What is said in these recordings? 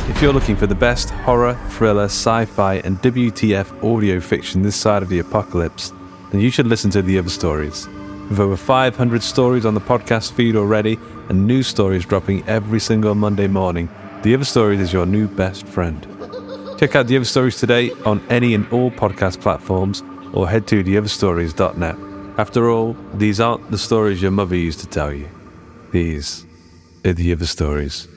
If you're looking for the best horror, thriller, sci-fi and WTF audio fiction this side of the apocalypse, then you should listen to The Other Stories. With over 500 stories on the podcast feed already and new stories dropping every single Monday morning, The Other Stories is your new best friend. Check out The Other Stories today on any and all podcast platforms or head to theotherstories.net. After all, these aren't the stories your mother used to tell you. These are The Other Stories.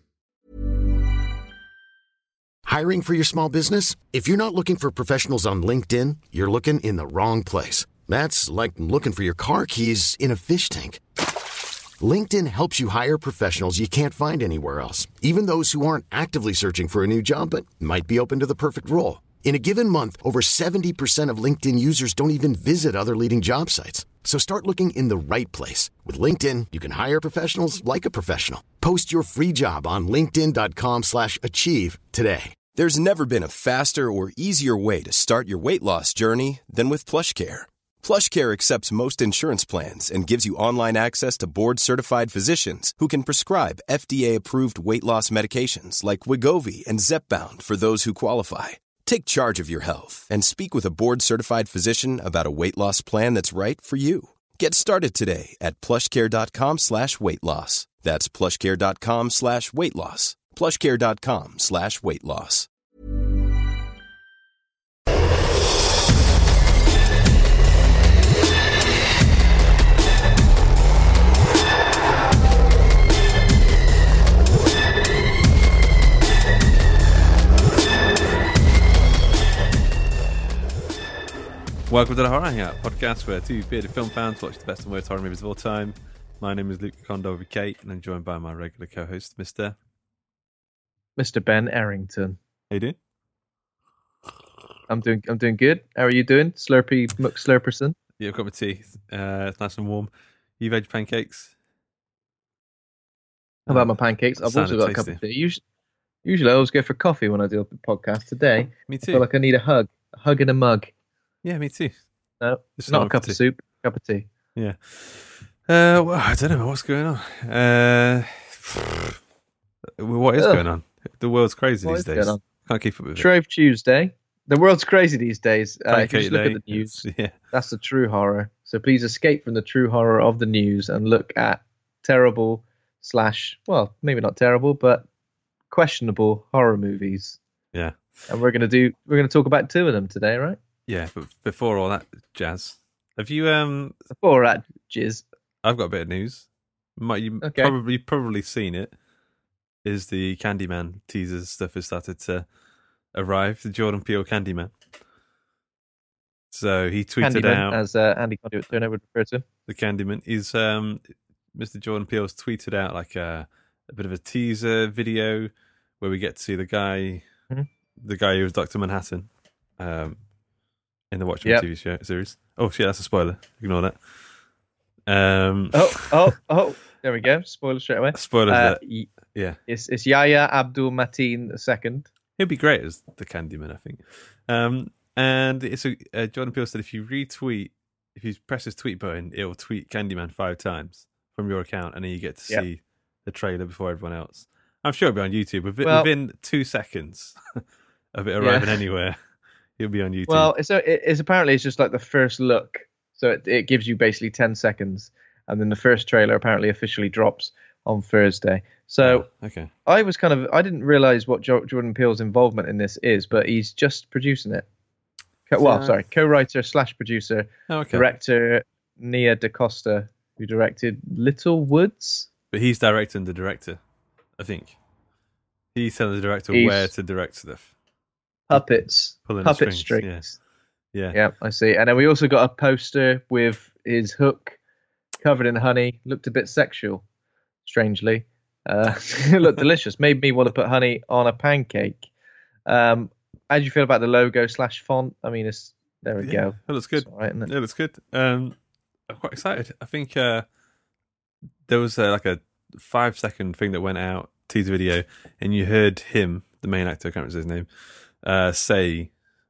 Hiring for your small business? If you're not looking for professionals on LinkedIn, you're looking in the wrong place. That's like looking for your car keys in a fish tank. LinkedIn helps you hire professionals you can't find anywhere else, even those who aren't actively searching for a new job but might be open to the perfect role. In a given month, over 70% of LinkedIn users don't even visit other leading job sites. So start looking in the right place. With LinkedIn, you can hire professionals like a professional. Post your free job on linkedin.com/achieve today. There's never been a faster or easier way to start your weight loss journey than with PlushCare. PlushCare accepts most insurance plans and gives you online access to board-certified physicians who can prescribe FDA-approved weight loss medications like Wegovy and Zepbound for those who qualify. Take charge of your health and speak with a board-certified physician about a weight loss plan that's right for you. Get started today at plushcare.com/weight loss. That's plushcare.com/weight loss. plushcare.com/weight loss. Welcome to the Horror Hangout podcast, where two bearded film fans watch the best and worst horror movies of all time. My name is Luke Kondo with Kate, and I'm joined by my regular co-host, Mr. Ben Errington. How you doing? I'm doing good. How are you doing, Slurpy McSlurperson? Yeah, I've got my tea. It's nice and warm. You've had your pancakes? How about my pancakes? I've also got a cup of tea. Usually I always go for coffee when I do a podcast. Today, me too. I feel like I need a hug in a mug. Yeah, me too. No, it's not a cup of soup, a cup of tea. Yeah. Well, I don't know what's going on. What is going on? The world's crazy these days. Can't keep up with it. Shrove Tuesday. The world's crazy these days. If you just look at the news, yeah. That's the true horror. So please escape from the true horror of the news and look at terrible / well, maybe not terrible, but questionable horror movies. Yeah. And we're gonna talk about two of them today, right? Yeah, but before all that jazz, have you before that jizz, I've got a bit of news. You've probably seen it. Is the Candyman teasers stuff has started to arrive? The Jordan Peele Candyman. So he tweeted Candyman, out, as Andy Conduit Turner would refer to him. The Candyman is Mr. Jordan Peele's tweeted out like a bit of a teaser video where we get to see the guy who was Dr. Manhattan. In the Watchmen TV series. Oh shit, that's a spoiler. Ignore that. There we go. Spoiler straight away. Spoilers. Yeah. It's Yahya Abdul Mateen II. He'll be great as the Candyman, I think. And it's Jordan Peele said if you press his tweet button, it'll tweet Candyman 5 times from your account, and then you get to see the trailer before everyone else. I'm sure it'll be on YouTube within 2 seconds of it arriving anywhere. He'll be on YouTube. Well, it's apparently it's just like the first look, so it gives you basically 10 seconds, and then the first trailer apparently officially drops on Thursday. So okay. I didn't realize what Jordan Peele's involvement in this is, but he's just producing it. Co-writer / producer, director Nia DaCosta, who directed Little Woods. But he's directing the director, I think. He's telling the director where to direct stuff. Puppet strings. Yeah, I see. And then we also got a poster with his hook covered in honey. Looked a bit sexual, strangely. It looked delicious. Made me want to put honey on a pancake. How do you feel about the logo / font? I mean, there we go. It looks good. All right, isn't it? It looks good. I'm quite excited. I think there was like a 5-second thing that went out, teaser video, and you heard him, the main actor, I can't remember his name, say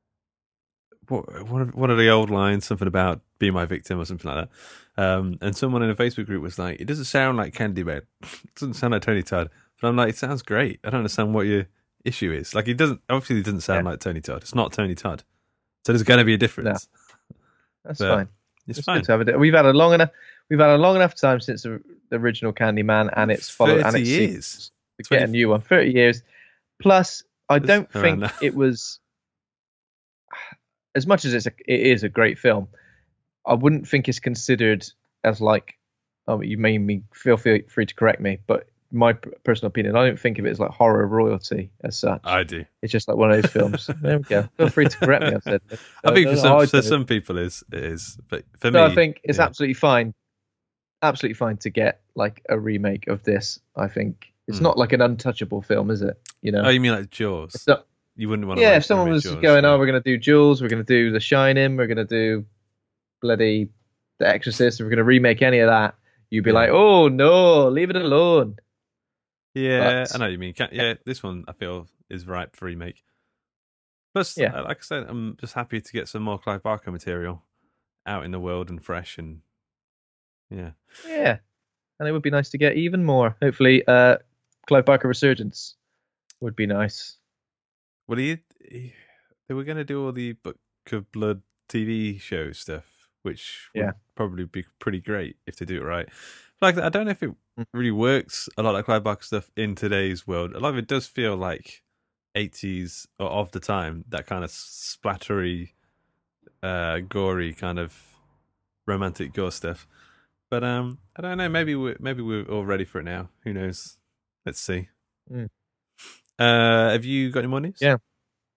one of the old lines, something about "be my victim" or something like that. And someone in a Facebook group was like, "It doesn't sound like Candyman. It doesn't sound like Tony Todd." But I'm like, "It sounds great. I don't understand what you're issue is. Like, he doesn't sound like Tony Todd. It's not Tony Todd. So there's going to be a difference. No, that's But fine. It's It's fine. good to have it. We've had a long enough time since the original Candyman, and it's followed. 30 And it's years. to get a new one. 30 years. Plus, I don't around think that. it was as much as it is a great film. I wouldn't think it's considered as like. Oh, you made me feel free to correct me, but my personal opinion, I don't think of it as like horror royalty as such. I do. It's just like one of those films. There we go. Feel free to correct me. I said. I think for I some people it is, but for So me, I think it's yeah. absolutely fine to get like a remake of this. I think it's not like an untouchable film, is it? You know, Oh, you mean like Jaws? It's not- You wouldn't want to. yeah. If someone was Jaws, going, yeah. "Oh, we're going to do Jules, we're going to do The Shining, we're going to do bloody The Exorcist, we're going to remake any of that," you'd be Yeah. like, "Oh no, leave it alone." Yeah, But- I know what you mean. This one I feel is ripe for remake. Plus, Yeah. like I said, I'm just happy to get some more Clive Barker material out in the world and fresh, and yeah, Yeah, and it would be nice to get even more. Hopefully, Clive Barker Resurgence would be nice. well, they were going to do all the Book of Blood TV show stuff, which would Yeah. probably be pretty great if they do it right. Like, I don't know if it really works a lot like Clive Barker stuff in today's world. A lot of it does feel like 80s or of the time, that kind of splattery, gory kind of romantic gore stuff. But I don't know. Maybe we're all ready for it now. Who knows? Let's see. Mm. Have you got any more news? Yeah.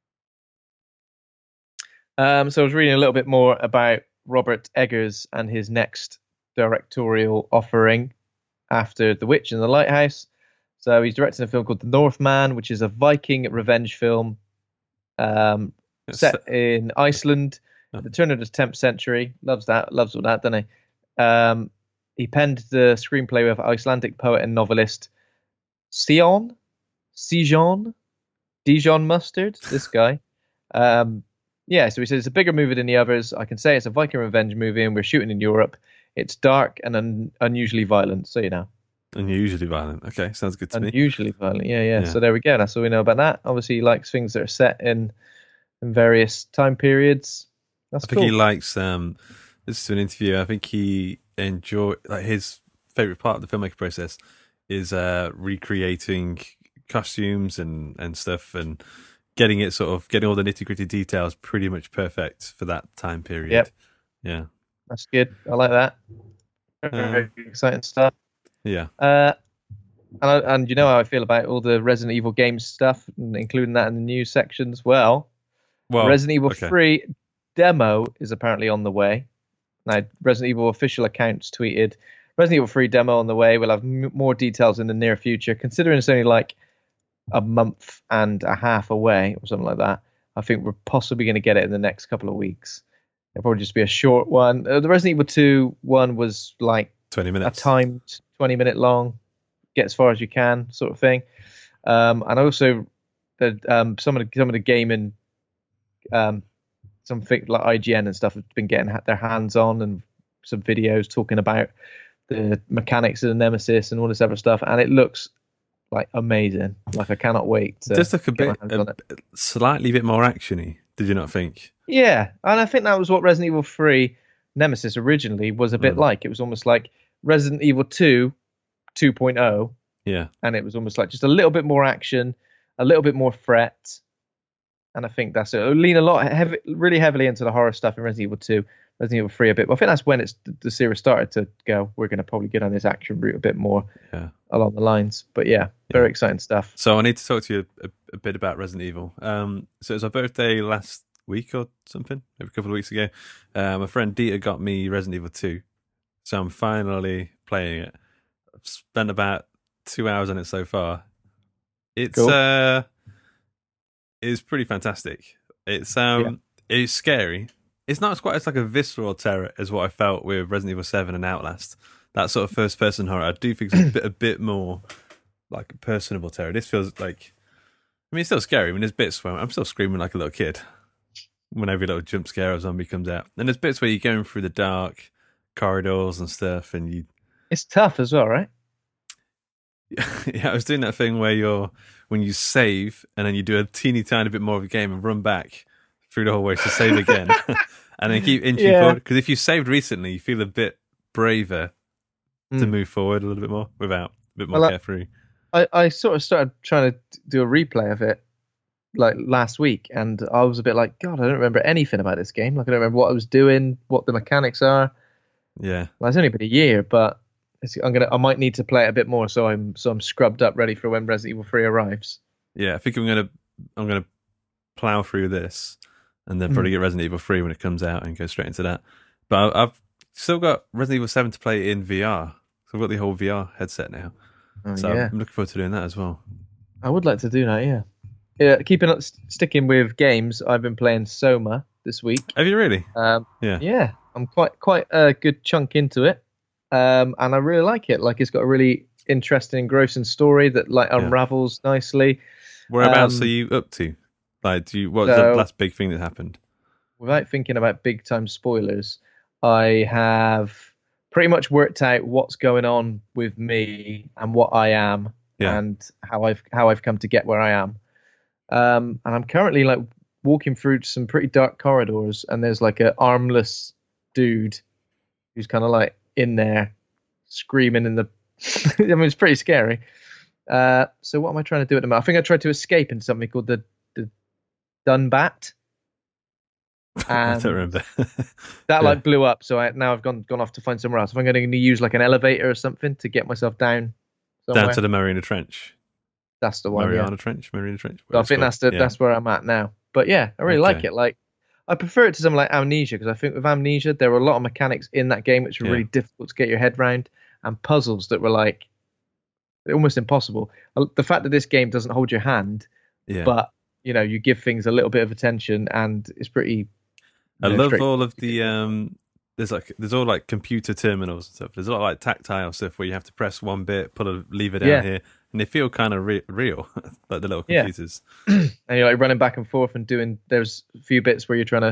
So I was reading a little bit more about Robert Eggers and his next directorial offering after The Witch and the Lighthouse. So he's directing a film called The Northman, which is a Viking revenge film set in Iceland at the turn of the 10th century. Loves all that, doesn't he? He penned the screenplay with Icelandic poet and novelist Dijon Mustard, this guy. Yeah, so he says it's a bigger movie than the others. I can say it's a Viking revenge movie, and we're shooting in Europe. It's dark and unusually violent, so you know. Unusually violent. Okay, sounds good to me. Unusually violent, yeah. So there we go. That's all we know about that. Obviously, he likes things that are set in various time periods. That's I think cool. he likes. This is an interview. I think he his favorite part of the filmmaking process is recreating costumes and stuff and getting all the nitty gritty details pretty much perfect for that time period. Yep. Yeah. That's good. I like that. Very exciting stuff. Yeah. And you know how I feel about all the Resident Evil games stuff, including that in the news sections. Well, Resident Evil 3 demo is apparently on the way. Now, Resident Evil official accounts tweeted, Resident Evil 3 demo on the way. We'll have more details in the near future. Considering it's only like a month and a half away or something like that, I think we're possibly going to get it in the next couple of weeks. It'll probably just be a short one. The Resident Evil 2 one was like 20 minutes. a timed 20-minute long, get as far as you can sort of thing. And also some of the gaming, something like IGN and stuff have been getting their hands on, and some videos talking about the mechanics of the Nemesis and all this other stuff, and it looks like amazing. Like I cannot wait to Just like get my hands on it. slightly bit more actiony. Did you not think? Yeah, and I think that was what Resident Evil 3 Nemesis originally was a bit like. It was almost like Resident Evil 2 2.0, Yeah. and it was almost like just a little bit more action, a little bit more threat, and I think that's it. It'll lean really heavily into the horror stuff in Resident Evil 2, Resident Evil 3 a bit. But I think that's when the series started to go, we're going to probably get on this action route a bit more along the lines. But yeah, very exciting stuff. So I need to talk to you a bit about Resident Evil. So it was our birthday last week or something, maybe a couple of weeks ago. My friend Dieter got me Resident Evil 2. So I'm finally playing it. I've spent about 2 hours on it so far. It's Cool. it's pretty fantastic. It's it's scary. It's not quite as like a visceral terror as what I felt with Resident Evil 7 and Outlast. That sort of first person horror. I do think it's a bit more like a personable terror. This feels like, I mean, it's still scary. I mean, there's bits where I'm still screaming like a little kid when every little jump scare or zombie comes out. And there's bits where you're going through the dark corridors and stuff, and It's tough as well, right? yeah, I was doing that thing where when you save and then you do a teeny tiny bit more of a game and run back through the whole way to save again, and then keep inching forward. Because if you saved recently, you feel a bit braver to move forward a little bit more without a bit more carefree. I sort of started trying to do a replay of it like last week, and I was a bit like, God, I don't remember anything about this game. Like, I don't remember what I was doing, what the mechanics are. Yeah, well, it's only been a year, but I might need to play it a bit more so I'm scrubbed up, ready for when Resident Evil 3 arrives. Yeah, I think I'm gonna plow through this, and then probably get Resident Evil 3 when it comes out and go straight into that. But I've still got Resident Evil 7 to play in VR, so I've got the whole VR headset now. So I'm looking forward to doing that as well. I would like to do that, yeah. Sticking with games, I've been playing Soma this week. Have you really? Yeah. I'm quite a good chunk into it, and I really like it. Like, it's got a really interesting, engrossing story that like unravels nicely. Whereabouts are you up to? Like, what's the last big thing that happened? Without thinking about big time spoilers, I have pretty much worked out what's going on with me and what I am, and how I've come to get where I am. And I'm currently like walking through some pretty dark corridors, and there's like an armless dude who's kind of like in there screaming in the I mean, it's pretty scary. So what am I trying to do at the moment? I think I tried to escape into something called the Dunbat. I don't remember. That like blew up, so I've gone off to find somewhere else. If I'm going to use like an elevator or something to get myself down somewhere. Down to the Mariana Trench. That's the one. Marina Trench. So I think that's where I'm at now. But yeah, I really like it. Like, I prefer it to something like Amnesia, because I think with Amnesia there were a lot of mechanics in that game which were really difficult to get your head round, and puzzles that were like almost impossible. The fact that this game doesn't hold your hand, but you give things a little bit of attention, and it's pretty. I love all of the there's all like computer terminals and stuff. There's a lot of like tactile stuff where you have to press one bit, put a lever down here, and they feel kind of real, like the little computers. And you're like running back and forth and doing. There's a few bits where you're trying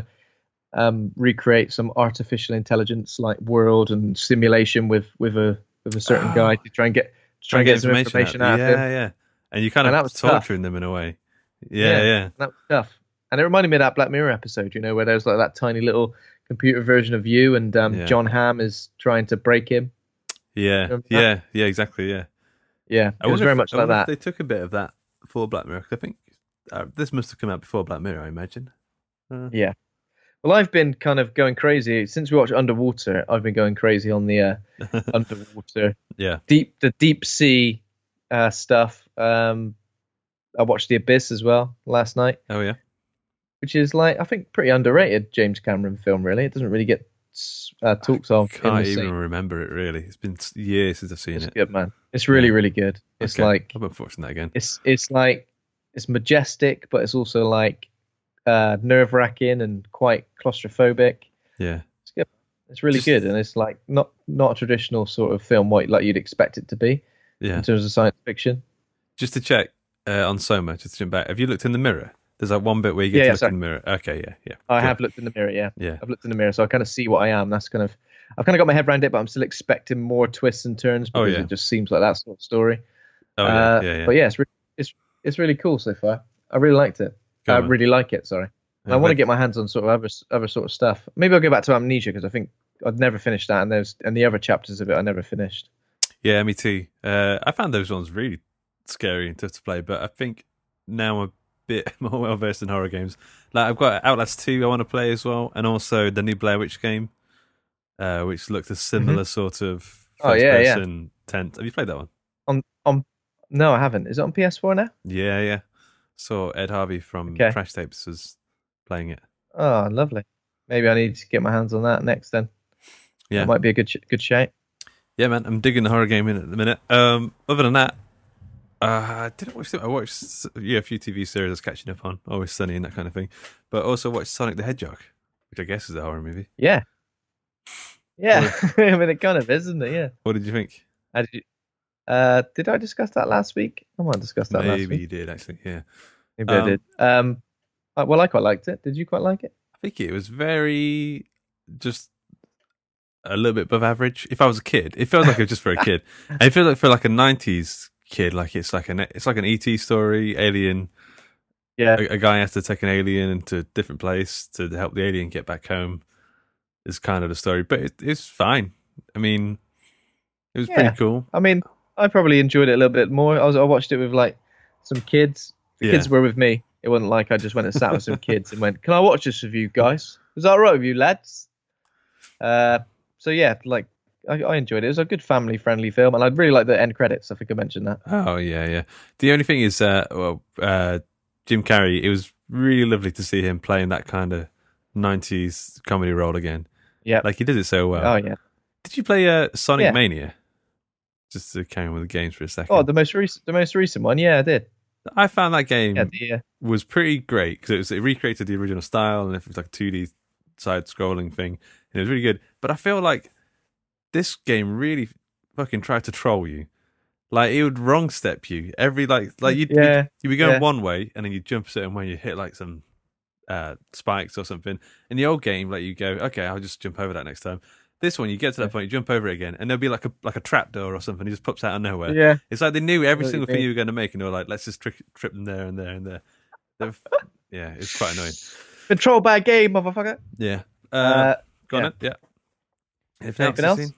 to recreate some artificial intelligence like world and simulation with a certain guy to try and get some information out of him. Yeah. And you kind of torturing them in a way. Yeah. That was tough. And it reminded me of that Black Mirror episode, where there's like that tiny little computer version of you, and John Hamm is trying to break him. Yeah, exactly, yeah. Yeah, it was very much like that. They took a bit of that for Black Mirror. I think this must have come out before Black Mirror, I imagine. Yeah. Well, I've been kind of going crazy since we watched Underwater. I've been going crazy on the underwater, the deep sea stuff. I watched The Abyss as well last night. Oh yeah. Which is like, I think, pretty underrated James Cameron film. Really, it doesn't really get talks of. I can't even remember it really. It's been years since I've seen it. It's good, man. It's really, really good. It's like I'm watching that again. It's like it's majestic, but it's also like nerve wracking and quite claustrophobic. Yeah, it's good. It's really good, and it's like not a traditional sort of film like you'd expect it to be. Yeah, in terms of science fiction. Just to check on Soma, just to jump back. Have you looked in the mirror? There's like one bit where you get to look in the mirror. Okay, yeah. I have looked in the mirror, yeah. I've looked in the mirror, so I kind of see what I am. I've kind of got my head around it, but I'm still expecting more twists and turns because it just seems like that sort of story. Yeah. But yeah, it's really cool so far. I really liked it. I really like it. Sorry, and I want to get my hands on sort of other sort of stuff. Maybe I'll go back to Amnesia because I think I'd never finished that, and the other chapters of it I never finished. Yeah, me too. I found those ones really scary and tough to play, but I think now I'm bit more well versed in horror games. Like, I've got Outlast 2 I want to play as well, and also the new Blair Witch game, which looked a similar sort of first person tent. Have you played that one? No, I haven't. Is it on PS4 now? Yeah. So Ed Harvey from Crash Tapes was playing it. Oh, lovely. Maybe I need to get my hands on that next then. Yeah, that might be a good shout. Yeah, man, I'm digging the horror game in at the minute. Other than that, I watched a few TV series I was catching up on, Always Sunny and that kind of thing, but also watched Sonic the Hedgehog, which I guess is a horror movie. Yeah. I mean, it kind of is, isn't it? Yeah. What did you think? How did you? Did I discuss that last week? I might have discussed that last week. Maybe you did, actually. Yeah. Maybe I did. Well, I quite liked it. Did you quite like it? I think it was very just a little bit above average. If I was a kid, it felt like it was just for a kid. And it felt like for like a 90s kid. Like it's like an ET story, alien. Yeah. A guy has to take an alien into a different place to help the alien get back home. Is kind of the story, but it's fine. I mean, it was pretty cool. I mean, I probably enjoyed it a little bit more. I watched it with like some kids. The kids were with me. It wasn't like I just went and sat with some kids and went, "Can I watch this with you guys? Is that all right with you, lads?" So yeah, like I enjoyed it. It was a good family-friendly film, and I really like the end credits. I think I mentioned that. Oh yeah. The only thing is, Jim Carrey. It was really lovely to see him playing that kind of 90s comedy role again. Yeah, like he did it so well. Oh yeah. Did you play Sonic Mania? Just to carry on with the games for a second. Oh, the most recent one. Yeah, I did. I found that game was pretty great because it recreated the original style, and it was like a 2D side-scrolling thing, and it was really good. But I feel like this game really fucking tried to troll you. Like it would wrong step you every you'd be going one way, and then you jump a certain way, and you hit like some spikes or something. In the old game, like you go, okay, I'll just jump over that next time. This one, you get to that point, you jump over it again, and there'll be like a trap door or something. It just pops out of nowhere. Yeah, it's like they knew every single thing you were going to make, and they were like, let's just trip them there and there and there. Yeah, it's quite annoying. Control by game, motherfucker. Yeah. Go on. Yeah. Anything else?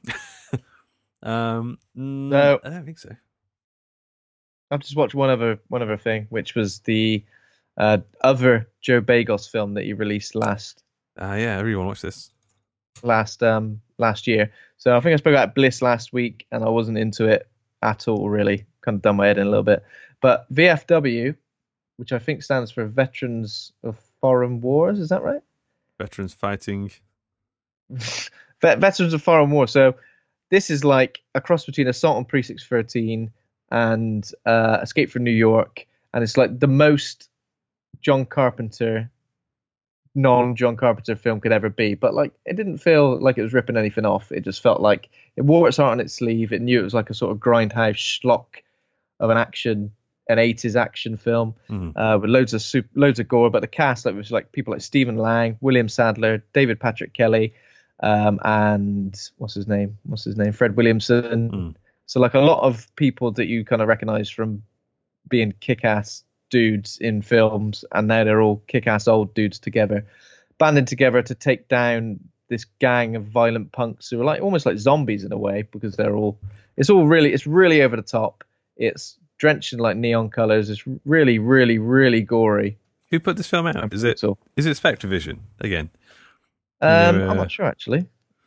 No, I don't think so. I've just watched one other thing, which was the other Joe Bagos film that he released last. Yeah, I really want to watch this. Last year. So I think I spoke about Bliss last week, and I wasn't into it at all. Really, kind of done my head in a little bit. But VFW, which I think stands for Veterans of Foreign Wars, is that right? Veterans Fighting. Veterans of Foreign War. So this is like a cross between Assault on Precinct 13 and Escape from New York, and it's like the most John Carpenter, non-John Carpenter film could ever be. But like, it didn't feel like it was ripping anything off. It just felt like it wore its heart on its sleeve. It knew it was like a sort of grindhouse schlock of an 80s action film with loads of gore. But the cast, like, was like people like Stephen Lang, William Sadler, David Patrick Kelly, and what's his name, Fred Williamson. So like a lot of people that you kind of recognize from being kick-ass dudes in films, and now they're all kick-ass old dudes together, banding together to take down this gang of violent punks who are like almost like zombies in a way, because it's really over the top. It's drenched in like neon colors. It's really, really, really gory. Who put this film out? Is it Spectrovision again? I'm not sure actually.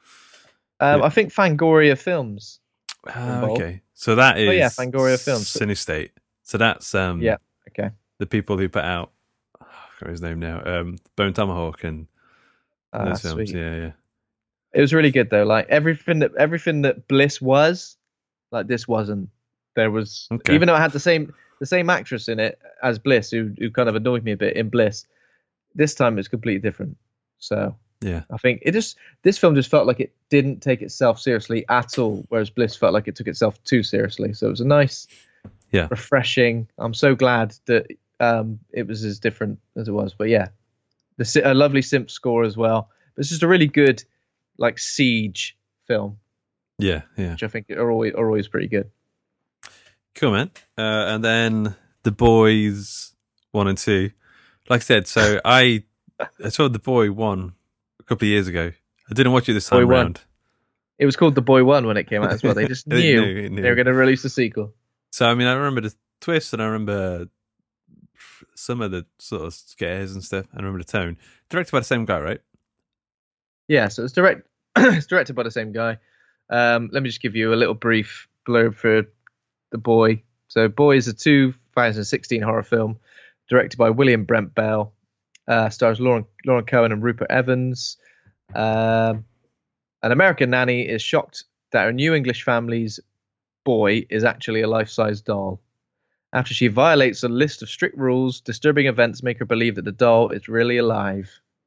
I think Fangoria Films. Okay, so that is Fangoria Films. Cinestate. So that's okay. The people who put out, I forgot his name now, Bone Tomahawk and those films. Sweet. Yeah. It was really good though. Like everything that Bliss was, like this wasn't. There was, even though it had the same actress in it as Bliss, who kind of annoyed me a bit in Bliss. This time it's completely different. So yeah, I think this film just felt like it didn't take itself seriously at all, whereas Bliss felt like it took itself too seriously. So it was a nice, refreshing. I'm so glad that it was as different as it was. But yeah, a lovely synth score as well. But it's just a really good like siege film. Yeah. Which I think are always pretty good. Cool, man. And then The Boys 1 and 2. Like I said, so I saw The Boy 1 a couple of years ago. I didn't watch it this time around. It was called The Boy 1 when it came out as well. They just knew they were going to release a sequel. So, I mean, I remember the twist, and I remember some of the sort of scares and stuff. I remember the tone. Directed by the same guy, right? Yeah, so it's directed by the same guy. Let me just give you a little brief blurb for The Boy. So Boy is a 2016 horror film directed by William Brent Bell. Stars Lauren Cohen and Rupert Evans. An American nanny is shocked that her new English family's boy is actually a life-size doll. After she violates a list of strict rules, disturbing events make her believe that the doll is really alive.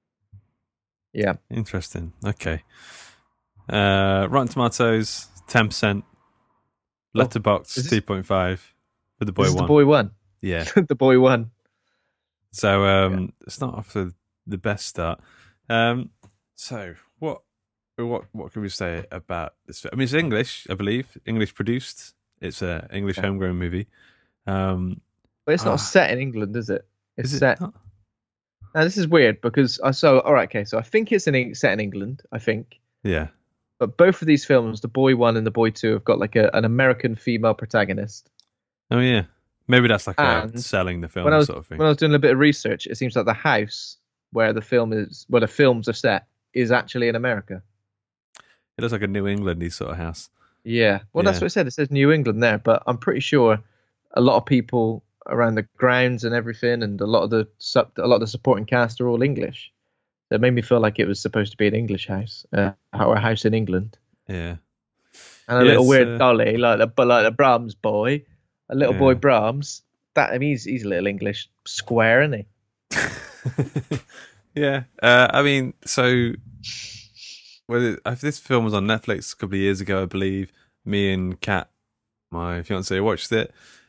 Yeah. Interesting. Okay. Rotten Tomatoes, 10%. Letterboxd, 2.5 for The Boy 1. The Boy 1. Yeah. The Boy 1. So it's not off to the best start. So what can we say about this? I mean, it's English, I believe, English produced. It's a English Okay. homegrown movie. Um, But it's not ah, set in England, is it? It's is it set. not? Now this is weird because all right, okay, so I think it's set in England, I think. Yeah. But both of these films, the Boy One and the Boy Two, have got like an American female protagonist. Oh yeah. Maybe that's like a And selling the when I film was sort of thing. when I was doing a bit of research, it seems like the house where the films are set is actually in America. It looks like a New Englandy sort of house. Yeah. Well, that's Yeah. what it said. It says New England there, but I'm pretty sure a lot of people around the grounds and everything, and a lot of the supporting cast are all English. So it made me feel like it was supposed to be an English house, or a house in England. Yeah. And a Yeah, little it's, weird dolly, like the Brahms boy, a little boy Yeah. Brahms. He's a little English square, isn't he? Yeah. I mean, so if this film was on Netflix a couple of years ago, I believe, me and Kat, my fiance, watched it.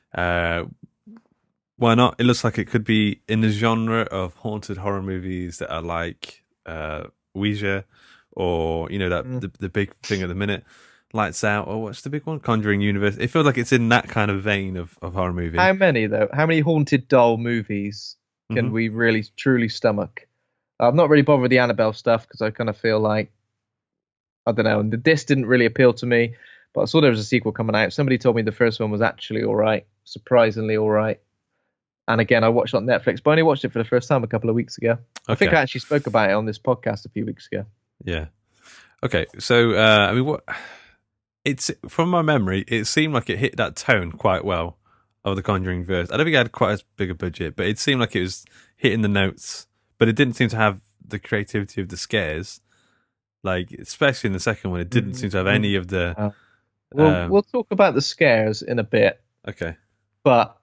Why not? It looks like it could be in the genre of haunted horror movies that are like Ouija, or that the big thing at the minute, Lights Out, or what's the big one, Conjuring Universe. It feels like it's in that kind of vein of horror movie. How many though? How many haunted doll movies can Mhm. we really truly stomach? I'm not really bothered with the Annabelle stuff because I kind of feel like I don't know. And this didn't really appeal to me, but I saw there was a sequel coming out. Somebody told me the first one was actually all right, surprisingly all right. And again, I watched it on Netflix, but I only watched it for the first time a couple of weeks ago. I think Okay. I actually spoke about it on this podcast a few weeks ago. Yeah. Okay. So, I mean, what it's from my memory, it seemed like it hit that tone quite well of the Conjuring verse. I don't think it had quite as big a budget, but it seemed like it was hitting the notes. But it didn't seem to have the creativity of the scares. Like, especially in the second one, it didn't seem to have any of the. We'll talk about the scares in a bit, Okay. but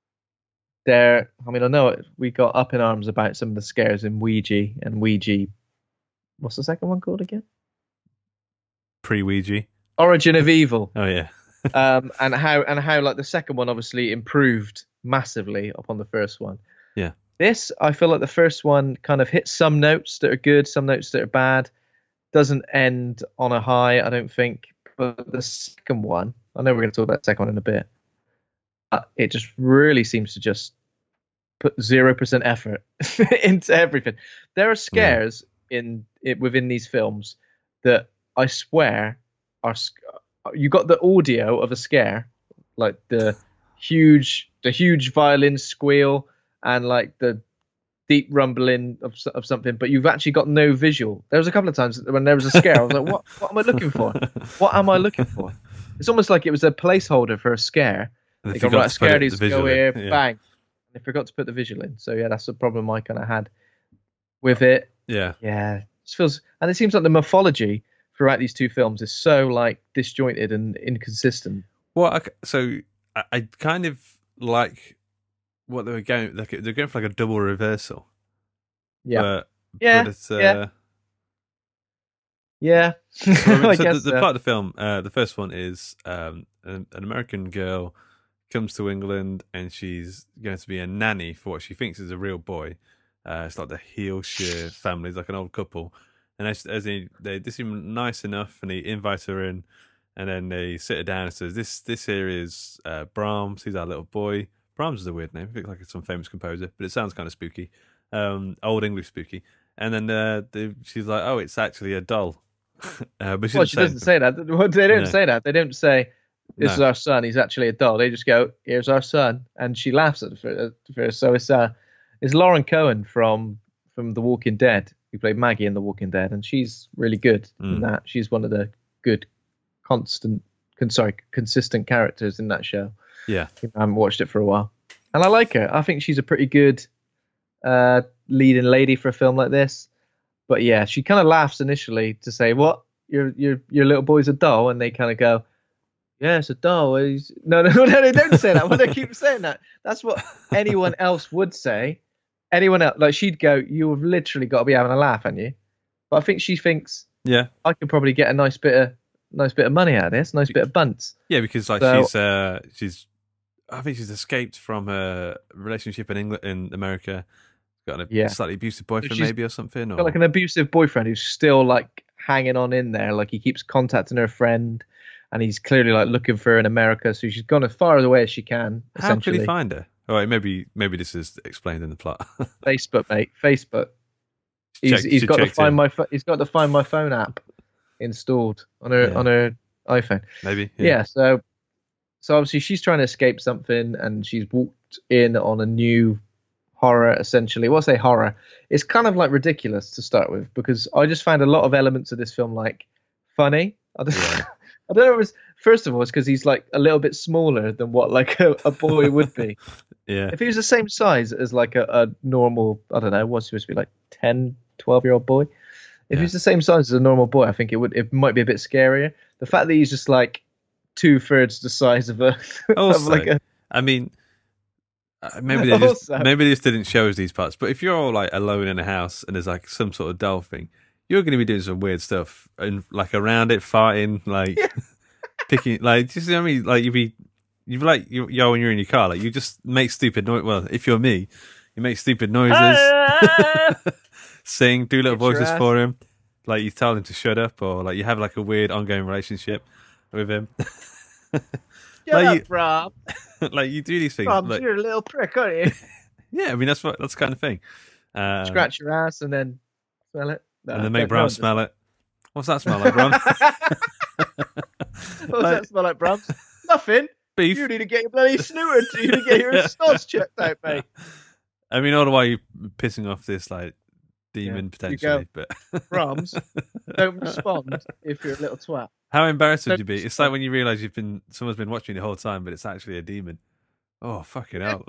I know we got up in arms about some of the scares in Ouija and Ouija. What's the second one called again? Pre-Ouija. Origin of Evil. Oh yeah. And how like the second one obviously improved massively upon the first one. Yeah. This, I feel like the first one kind of hits some notes that are good, some notes that are bad. Doesn't end on a high, I don't think. But the second one, I know we're going to talk about the second one in a bit. It just really seems to just put 0% effort into everything. There are scares within these films that I swear you got the audio of a scare, like the huge violin squeal and like the deep rumbling of something, but you've actually got no visual. There was a couple of times when there was a scare, I was like, what am I looking for? What am I looking for? It's almost like it was a placeholder for a scare. And They they got forgot right, to put scare the needs to visual go in. here, Yeah. bang. And they forgot to put the visual in. So yeah, that's the problem I kind of had with it. Yeah. Yeah, it feels, and it seems like the mythology throughout these two films is so like disjointed and inconsistent. Well, I kind of like what they were going. Like they're going for like a double reversal. Yeah, But it's, yeah. I mean, I so guess the so. part of the film, the first one is an American girl comes to England and she's going to be a nanny for what she thinks is a real boy. It's like the Heelshire family, it's like an old couple, and they seem nice enough, and they invite her in, and then they sit her down and says, "This here is Brahms. He's our little boy." Brahms is a weird name. I think like it's some famous composer, but it sounds kind of spooky, old English spooky. And then she's like, "Oh, it's actually a doll." But Well, she doesn't say that. They don't No. say that. They don't say, "This No. is our son. He's actually a doll." They just go, "Here's our son," and she laughs at first. So it's Lauren Cohen from The Walking Dead, who played Maggie in The Walking Dead, and she's really good in that. She's one of the good, consistent characters in that show. Yeah. I haven't watched it for a while, and I like her. I think she's a pretty good leading lady for a film like this. But yeah, she kind of laughs initially to say, "What? Your little boy's a doll?" And they kind of go, "Yeah, it's a doll." No, they don't say that. Well, they keep saying that. That's what anyone else would say. Anyone else, like she'd go, "You have literally got to be having a laugh, haven't you?" But I think she thinks, Yeah. I could probably get a nice bit of money out of this, nice bit of bunts. Yeah, because like So- I think she's escaped from a relationship in England, in America. Got a Yeah. slightly abusive boyfriend, she's maybe, or something. Got Or like an abusive boyfriend who's still like hanging on in there, like he keeps contacting her friend, and he's clearly like looking for her in America. So she's gone as far away as she can. How could he find her? All right, maybe this is explained in the plot. Facebook, mate. Facebook. He's got the Find My Phone app installed on her iPhone. Maybe. Yeah. So obviously she's trying to escape something, and she's walked in on a new horror. Essentially, well, I say horror. It's kind of like ridiculous to start with, because I just found a lot of elements of this film like funny. I don't know. It was, first of all, it's because he's like a little bit smaller than what like a boy would be. Yeah. If he was the same size as like a normal, I don't know, what's supposed to be like 10, 12-year-old boy. If he's the same size as a normal boy, I think it might be a bit scarier. The fact that he's just like 2/3 the size of a. Also, I mean, maybe they just didn't show us these parts. But if you're all like alone in a house and there's like some sort of doll thing, you're going to be doing some weird stuff and like around it, farting, like picking, like just, you know what I mean, like you'd be like when you're in your car, like you just make stupid noise. Well, if you're me, you make stupid noises, sing, do little voices for him, like you tell him to shut up, or like you have like a weird ongoing relationship with him. Shut up, Rob. Like you do these things. Rob, like, you're a little prick, aren't you? Yeah, I mean that's the kind of thing. Scratch your ass and then smell it. No, and then make Bram smell it. What's that smell like, Bram? What's that smell like, Bram? Nothing. Beef. You need to get your bloody snooter. You need to get your snots checked out, mate. I mean, all the while you're pissing off this like demon potentially, but Brahms, don't respond if you're a little twat. How embarrassed would you be? It's like when you realise someone's been watching the whole time, but it's actually a demon. Oh, fucking hell.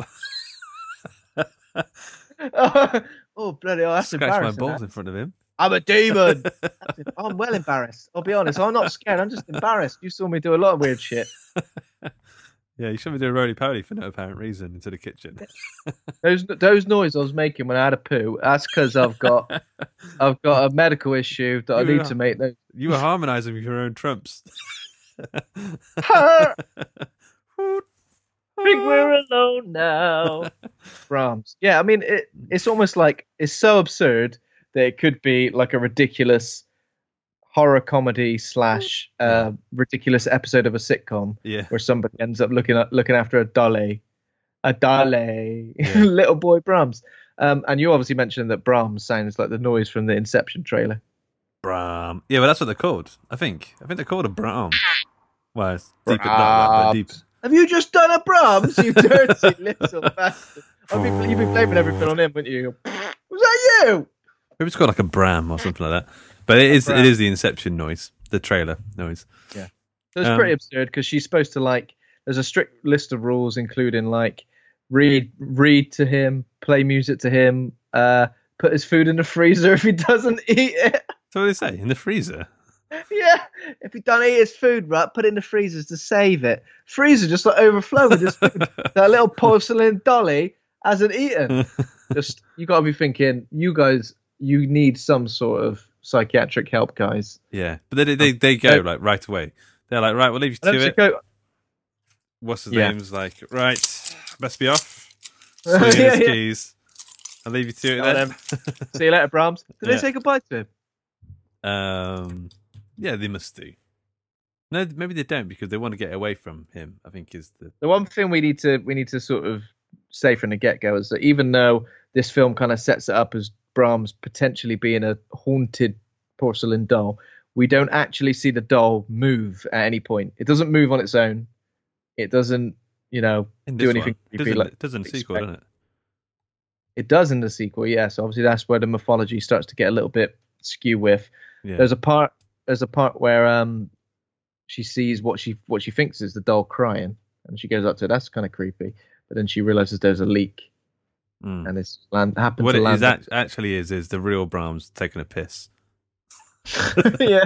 Oh, bloody hell, that's Scratch embarrassing. my balls in front of him. I'm a demon. I'm well embarrassed. I'll be honest. I'm not scared. I'm just embarrassed. You saw me do a lot of weird shit. Yeah, you shouldn't be doing roly-poly for no apparent reason into the kitchen. Those noises I was making when I had a poo, that's because I've got a medical issue that I need to make. Those. You were harmonising with your own trumps. I think we're alone now. Brahms. Yeah, I mean, it's almost like it's so absurd that it could be like a ridiculous horror comedy / ridiculous episode of a sitcom where somebody ends up looking after a dolly, little boy Brahms. And you obviously mentioned that Brahms sounds like the noise from the Inception trailer. Brahm. Yeah, well, that's what they're called. I think they're called a Brahm. Well, it's deep, not deep. Have you just done a Brahms, you dirty little bastard? You've been blaming everything on him, wouldn't you? Was that you? Maybe it's called like a Bram or something like that. But it is the Inception noise, the trailer noise. Yeah. So it's pretty absurd because she's supposed to there's a strict list of rules, including read to him, play music to him, put his food in the freezer if he doesn't eat it. So what do they say? In the freezer? Yeah. If he don't eat his food, right, put it in the freezers to save it. Freezer just overflow with his food. That little porcelain dolly hasn't eaten. Just, you got to be thinking, you guys, you need some sort of psychiatric help, guys. Yeah, but they go like right away. They're like, right, we'll leave you to it. What's his name's like, right, best be off. Swinging his keys. I'll leave you to it then. See you later, Brahms. Did they say goodbye to him? Yeah, they must do. No, maybe they don't because they want to get away from him. I think is the one thing we need to sort of say from the get-go is that even though this film kind of sets it up as Brahms potentially being a haunted porcelain doll, we don't actually see the doll move at any point. It doesn't move on its own. It doesn't, do anything. It does in the sequel, doesn't it? It does in the sequel, yes. Obviously, that's where the mythology starts to get a little bit skew with. Yeah. There's a part where she sees what she thinks is the doll crying, and she goes up to it. That's kind of creepy. But then she realizes there's a leak. And this happens. What it actually is the real Brahms taking a piss. yeah.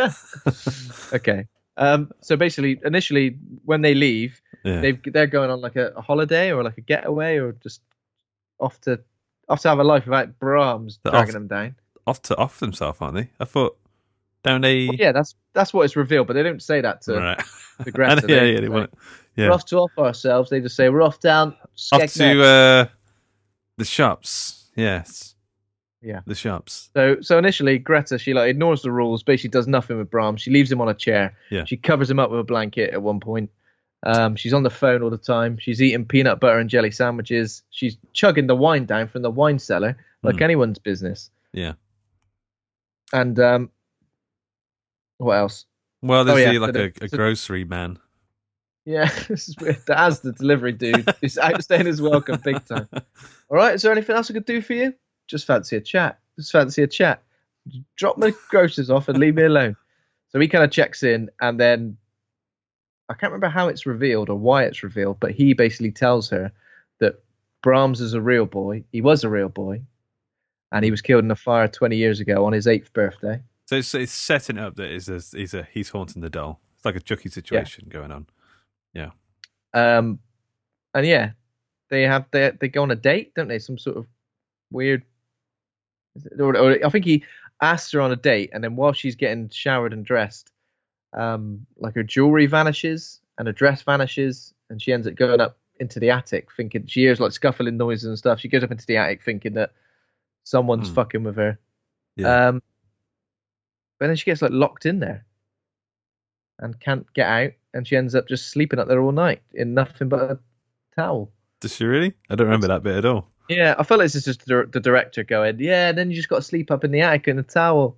Okay. So basically, initially, when they leave, they're going on like a holiday or like a getaway or just off to have a life without Brahms dragging them down. Off themselves, aren't they? I thought, don't they? Well, yeah, that's what it's revealed, but they don't say that to the Greta. They want it. Yeah. We're off to off ourselves. They just say we're off down. Off to the shops. Yes. Yeah. The shops. So initially, Greta, she like ignores the rules, basically does nothing with Brahms. She leaves him on a chair. Yeah. She covers him up with a blanket at one point. She's on the phone all the time. She's eating peanut butter and jelly sandwiches. She's chugging the wine down from the wine cellar like anyone's business. Yeah. And what else? Well, there's a grocery man. Yeah, this is weird. As the delivery dude is outstaying his welcome big time. All right, is there anything else I could do for you? Just fancy a chat. Drop my groceries off and leave me alone. So he kind of checks in, and then I can't remember how it's revealed or why it's revealed, but he basically tells her that Brahms is a real boy. He was a real boy, and he was killed in a fire 20 years ago on his 8th birthday. So it's setting up that he's haunting the doll. It's like a Chucky situation going on. Yeah. And yeah, they go on a date, don't they? Some sort of weird. Or I think he asks her on a date, and then while she's getting showered and dressed, like her jewelry vanishes and her dress vanishes, and she ends up going up into the attic, thinking she hears like scuffling noises and stuff. She goes up into the attic thinking that someone's fucking with her. Yeah. But then she gets like locked in there and can't get out, and she ends up just sleeping up there all night in nothing but a towel. Does she really? I don't remember that bit at all. Yeah, I feel like this is just the director going, yeah, then you just got to sleep up in the attic in a towel.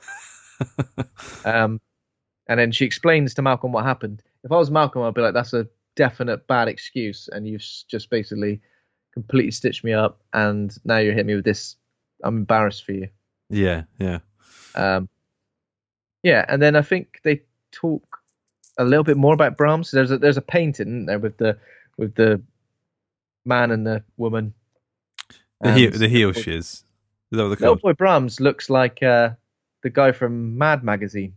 And then she explains to Malcolm what happened. If I was Malcolm, I'd be like, that's a definite bad excuse, and you've just basically completely stitched me up, and now you're hitting me with this. I'm embarrassed for you. Yeah, yeah. Yeah, and then I think they talk a little bit more about Brahms. There's a painting, isn't there, with the man and the woman. The heel shiz. Is that what they're Little called? Boy Brahms looks like the guy from Mad Magazine.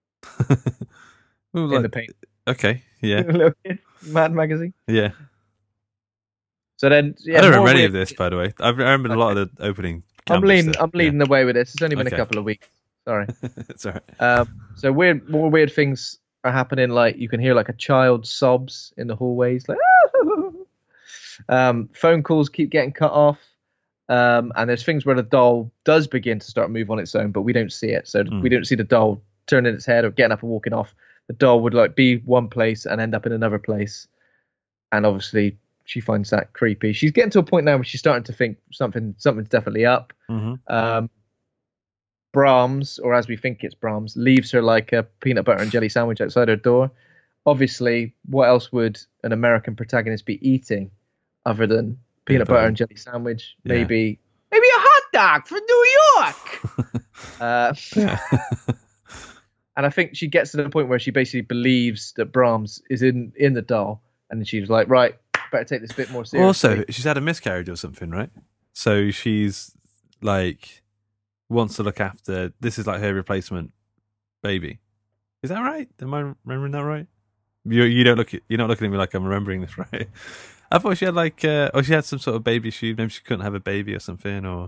Ooh, in the paint. Okay, yeah. Mad Magazine. Yeah. So then, yeah, I don't remember any of this, by the way. I remember a lot of the opening. I'm leading the way with this. It's only been a couple of weeks. Sorry. It's all right. So more weird things are happening. Like you can hear like a child sobs in the hallways. Like, phone calls keep getting cut off. And there's things where the doll does begin to start to move on its own, but we don't see it. So we don't see the doll turning its head or getting up and walking off. The doll would like be one place and end up in another place. And obviously she finds that creepy. She's getting to a point now where she's starting to think something's definitely up. Mm-hmm. Brahms, or as we think it's Brahms, leaves her like a peanut butter and jelly sandwich outside her door. Obviously, what else would an American protagonist be eating other than peanut butter and jelly sandwich? Yeah. Maybe a hot dog from New York. And I think she gets to the point where she basically believes that Brahms is in the doll, and then she's like, right, better take this a bit more seriously. Also, she's had a miscarriage or something, right? So she's like wants to look after. This is like her replacement baby. Is that right? Am I remembering that right? You're not looking at me like I'm remembering this right. I thought she had like she had some sort of baby issue. Maybe she couldn't have a baby or something. Or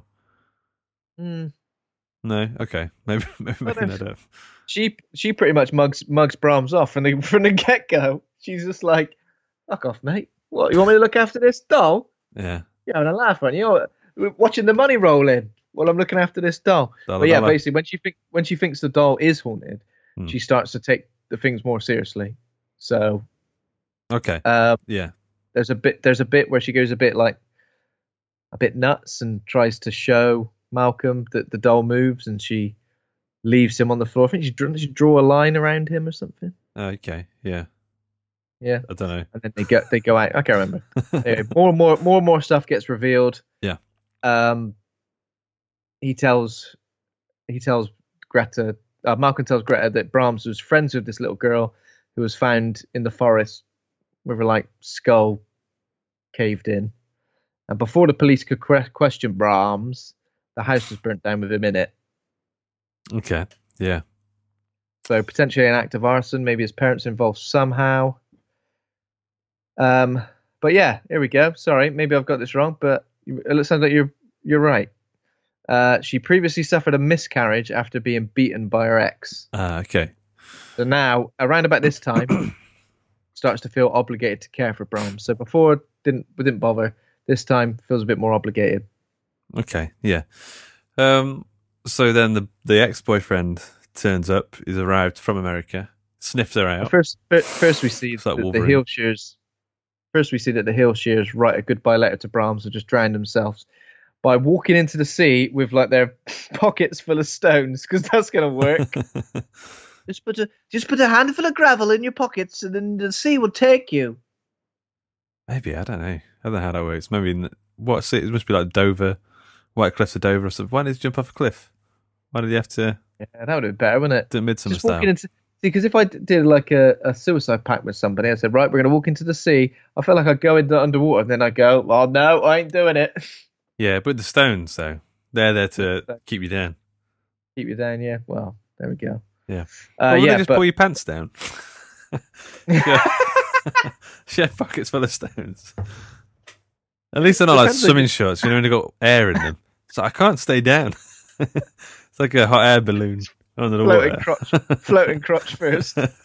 no, okay, maybe making that up. She pretty much mugs Brahms off from the get go. She's just like, fuck off, mate. What, you want me to look after this doll? Yeah. Yeah, having a laugh, aren't you? We're watching the money roll in while I'm looking after this doll. But yeah, basically, when she thinks the doll is haunted, she starts to take the things more seriously. So, okay, yeah. There's a bit where she goes a bit nuts and tries to show Malcolm that the doll moves, and she leaves him on the floor. I think she draw a line around him or something. Okay, yeah. Yeah, I don't know. And then they go out. I can't remember. Anyway, more and more stuff gets revealed. Yeah. He tells Greta. Malcolm tells Greta that Brahms was friends with this little girl who was found in the forest with her like skull caved in. And before the police could question Brahms, the house was burnt down with him in it. Okay. Yeah. So potentially an act of arson. Maybe his parents involved somehow. But yeah, here we go. Sorry, maybe I've got this wrong, but it sounds like you're right. She previously suffered a miscarriage after being beaten by her ex. Okay. So now, around about this time, starts to feel obligated to care for Brahms. So before didn't bother. This time feels a bit more obligated. Okay. Yeah. So then the ex-boyfriend turns up. He's arrived from America. Sniffs her out. First we see like that the Hillshears. First, we see that the Hillshears write a goodbye letter to Brahms and just drown themselves by walking into the sea with like their pockets full of stones, because that's gonna work. just put a handful of gravel in your pockets, and then the sea will take you. Maybe, I don't know. I don't know how that works. Maybe what sea? It must be like Dover, White Cliffs of Dover or something. Why did he jump off a cliff? Why did he have to? Yeah, that would have been better, wouldn't it? Do Midsummer just walking style. Because if I did like a suicide pact with somebody, I said, right, we're going to walk into the sea. I feel like I'd go into underwater, and then I go, oh, no, I ain't doing it. Yeah, but the stones, though, they're there to keep you down. Keep you down, yeah. Well, there we go. Yeah. Well, yeah, they just pull your pants down. She had pockets full of stones. At least they're not like swimming shorts, when they've got air in them. So I can't stay down. It's like a hot air balloon. Under the water. Floating crotch first. Yeah,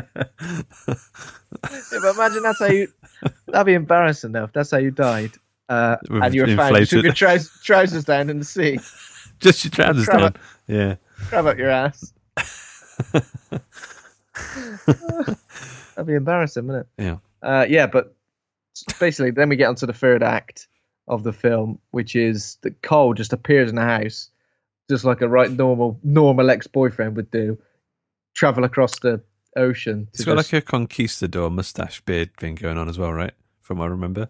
but imagine that'd be embarrassing though, if that's how you died. And you were found, you took your trousers down in the sea. Just your trousers down. Yeah. Grab up your ass. That'd be embarrassing, wouldn't it? Yeah. Yeah, but basically then we get onto the third act of the film, which is that Cole just appears in the house, just like a normal ex-boyfriend would do, travel across the ocean. He's got like a conquistador mustache beard thing going on as well, right? From what I remember.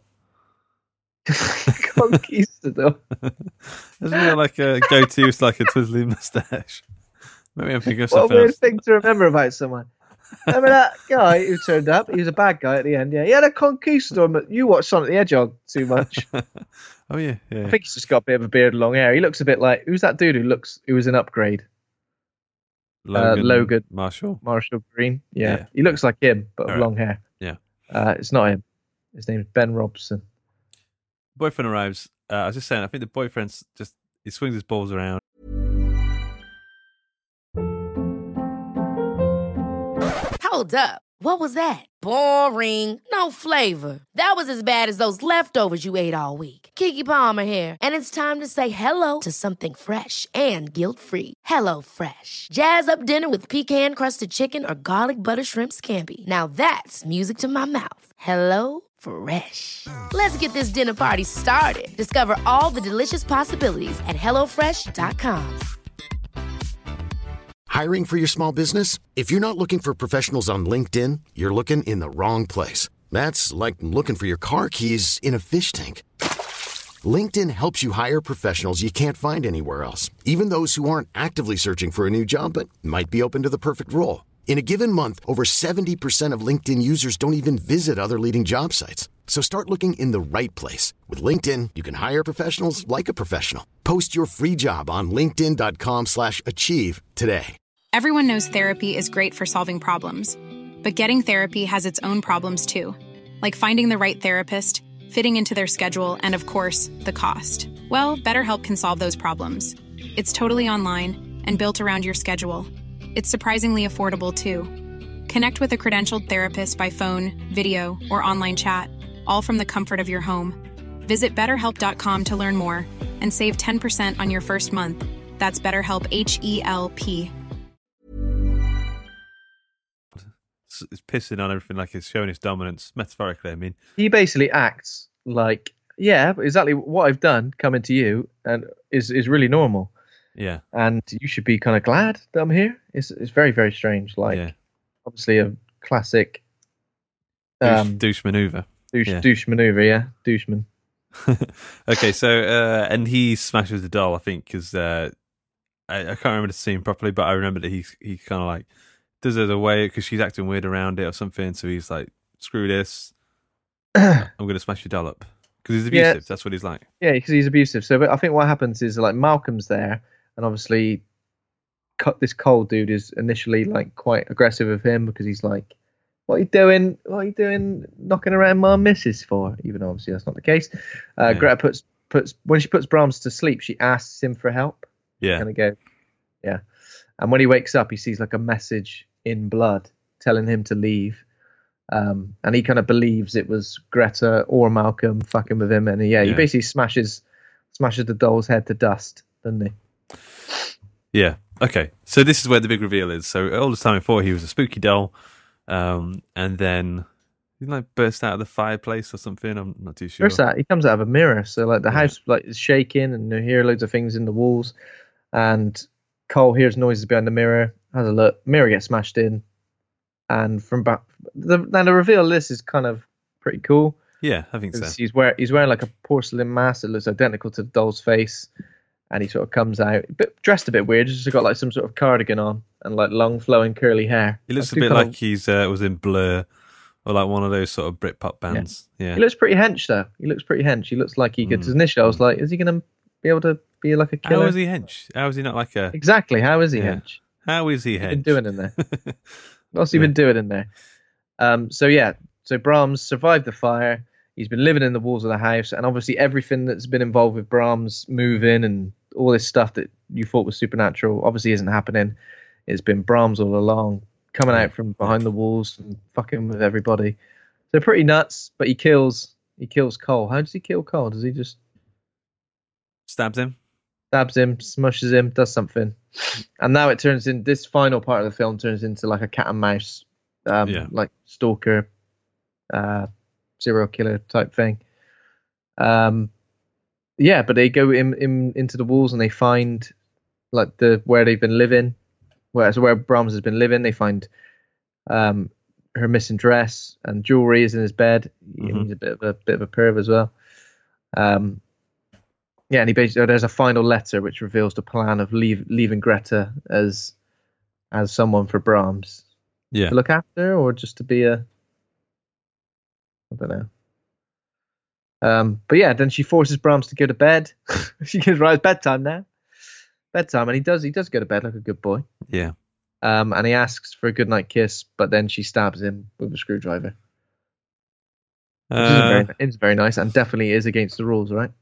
Conquistador. Isn't it like a goatee with like a twizzly mustache? Maybe I'm thinking of what a something weird else. thing to remember about someone. Remember that guy who turned up? He was a bad guy at the end. Yeah, he had a conquistador. But you watch Sonic the Hedgehog too much. Oh yeah. I think he's just got a bit of a beard and long hair. He looks a bit like, who's that dude who was in Upgrade? Logan Marshall Green. Yeah. He looks like him, but with long hair. Yeah. It's not him. His name's Ben Robson. Boyfriend arrives. I was just saying, I think the boyfriend's he swings his balls around. Hold up. What was that? Boring. No flavor. That was as bad as those leftovers you ate all week. Keke Palmer here. And it's time to say hello to something fresh and guilt-free. Hello Fresh. Jazz up dinner with pecan-crusted chicken or garlic butter shrimp scampi. Now that's music to my mouth. Hello Fresh. Let's get this dinner party started. Discover all the delicious possibilities at HelloFresh.com. Hiring for your small business? If you're not looking for professionals on LinkedIn, you're looking in the wrong place. That's like looking for your car keys in a fish tank. LinkedIn helps you hire professionals you can't find anywhere else, even those who aren't actively searching for a new job but might be open to the perfect role. In a given month, over 70% of LinkedIn users don't even visit other leading job sites. So start looking in the right place. With LinkedIn, you can hire professionals like a professional. Post your free job on linkedin.com/achieve today. Everyone knows therapy is great for solving problems, but getting therapy has its own problems too, like finding the right therapist, fitting into their schedule, and of course, the cost. Well, BetterHelp can solve those problems. It's totally online and built around your schedule. It's surprisingly affordable too. Connect with a credentialed therapist by phone, video, or online chat, all from the comfort of your home. Visit BetterHelp.com to learn more and save 10% on your first month. That's BetterHelp, H-E-L-P. It's pissing on everything, like it's showing its dominance, metaphorically, I mean. He basically acts like, yeah, exactly what I've done coming to you and is really normal. Yeah. And you should be kind of glad that I'm here. It's very, very strange. Like, obviously a classic douche maneuver. Douche maneuver, yeah. Doucheman. Okay, so, and he smashes the doll, I think, because I can't remember the scene properly, but I remember that he kind of like does it away because she's acting weird around it or something. So he's like, screw this. I'm going to smash your doll up. Because he's abusive. Yeah, that's what he's like. Yeah, because he's abusive. So but I think what happens is like Malcolm's there, and obviously this Cole dude is initially like quite aggressive with him because he's like, what are you doing? What are you doing knocking around my missus for? Even though obviously that's not the case. Greta puts when she puts Brahms to sleep, she asks him for help. Yeah. And go, yeah. And when he wakes up, he sees like a message in blood telling him to leave. And he kind of believes it was Greta or Malcolm fucking with him. And he basically smashes the doll's head to dust, doesn't he? Yeah. Okay. So this is where the big reveal is. So all this time before, he was a spooky doll, and then he like burst out of the fireplace or something. I'm not too sure. First that he comes out of a mirror, so like the house like is shaking, and you hear loads of things in the walls, and Cole hears noises behind the mirror. Has a look, mirror gets smashed in, and from back the reveal of this is kind of pretty cool. Yeah, I think so. He's wearing like a porcelain mask that looks identical to the doll's face, and he sort of comes out, dressed a bit weird. He's just got like some sort of cardigan on and like long flowing curly hair. He looks a bit like he's was in Blur or like one of those sort of Britpop bands. Yeah. He looks pretty hench though. He looks pretty hench. He looks like he could. Initially, I was like, is he going to be able to be like a killer? How is he hench? How is he not like a? Exactly. How is he hench? How is he hench? What's he been doing in there? What's he been doing in there? So Brahms survived the fire. He's been living in the walls of the house, and obviously everything that's been involved with Brahms moving and all this stuff that you thought was supernatural obviously isn't happening. It's been Brahms all along, coming out from behind the walls and fucking with everybody. So pretty nuts, but he kills Cole. How does he kill Cole? Does he just stabs him, smushes him, does something? And now it turns in this final part of the film turns into like a cat and mouse, like stalker, serial killer type thing. But they go into the walls and they find like where they've been living, where Brahms has been living. They find her missing dress and jewelry is in his bed. He's a bit of a perv as well. And he basically there's a final letter which reveals the plan of leaving Greta as someone for Brahms. Yeah. To look after, or just to be I don't know. But yeah, then she forces Brahms to go to bed. She goes, right, it's bedtime now. Bedtime, and he does go to bed like a good boy. Yeah. And he asks for a goodnight kiss, but then she stabs him with a screwdriver. Which isn't very nice, and definitely is against the rules, right?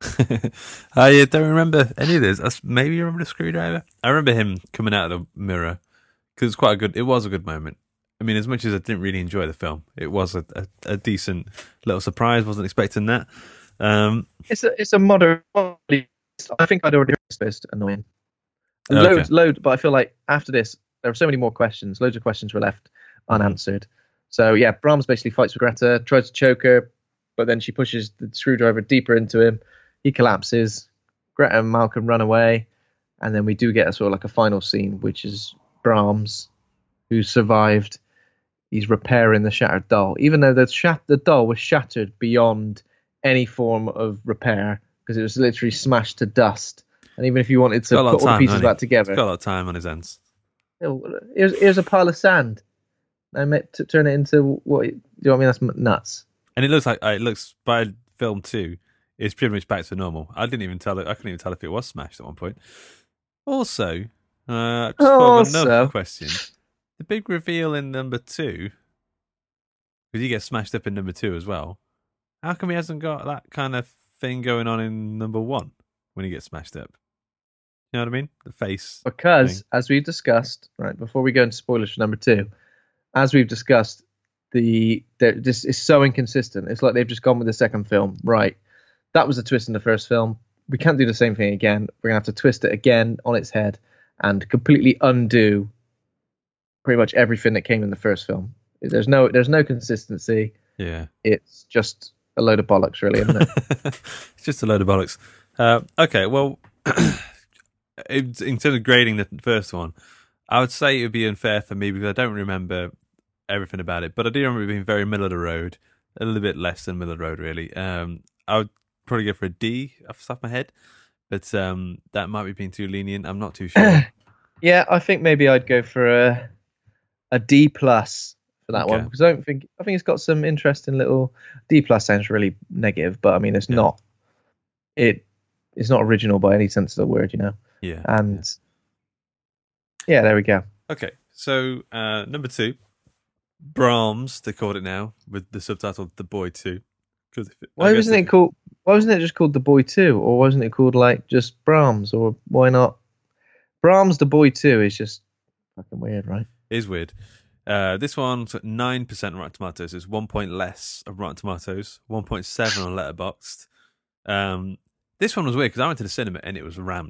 I don't remember any of this. Maybe you remember the screwdriver? I remember him coming out of the mirror because it was a good moment. I mean, as much as I didn't really enjoy the film, it was a decent little surprise. Wasn't expecting that. It's a modern. I think I'd already heard this. Annoying. Okay. Loads. But I feel like after this, there are so many more questions. Loads of questions were left unanswered. So yeah, Brahms basically fights with Greta, tries to choke her, but then she pushes the screwdriver deeper into him. He collapses. Greta and Malcolm run away, and then we do get a sort of like a final scene, which is Brahms, who survived. He's repairing the shattered doll, even though the doll was shattered beyond any form of repair because it was literally smashed to dust. And even if you wanted to put all the pieces back together, he's got a lot of time on his hands. Here's a pile of sand. I meant to turn it into what? Do you know what I mean? That's nuts. And it looks by film 2. It's pretty much back to normal. I couldn't even tell if it was smashed at one point. Also, another question. The big reveal in number 2, because he gets smashed up in number 2 as well. How come he hasn't got that kind of thing going on in number 1 when he gets smashed up? You know what I mean? The face. Because, as we've discussed, right, before we go into spoilers for number 2, as we've discussed, this is so inconsistent. It's like they've just gone with the second film. Right. That was a twist in the first film. We can't do the same thing again. We're going to have to twist it again on its head and completely undo pretty much everything that came in the first film. There's no consistency. Yeah. It's just a load of bollocks, really, isn't it? It's just a load of bollocks. Okay, well, in terms of grading the first one, I would say it would be unfair for me because I don't remember everything about it, but I do remember it being very middle of the road, a little bit less than middle of the road, really. I would probably go for a D off the top of my head, but that might be being too lenient. I'm not too sure. Yeah, I think maybe I'd go for a D plus for that one because I think it's got some interesting little. D plus sounds really negative, but I mean it's not. It's not original by any sense of the word, you know. Yeah. And yeah, there we go. Okay, so number 2, Brahms. They called it now with the subtitle "The Boy 2." Why wasn't it called? Why wasn't it just called The Boy 2, or wasn't it called like just Brahms, or why not Brahms The Boy 2? Is just fucking weird, right? It is weird. This one's at 9% Rotten Tomatoes. It's 1 point less of Rotten Tomatoes, 1.7 on Letterboxd. This one was weird because I went to the cinema and it was rammed.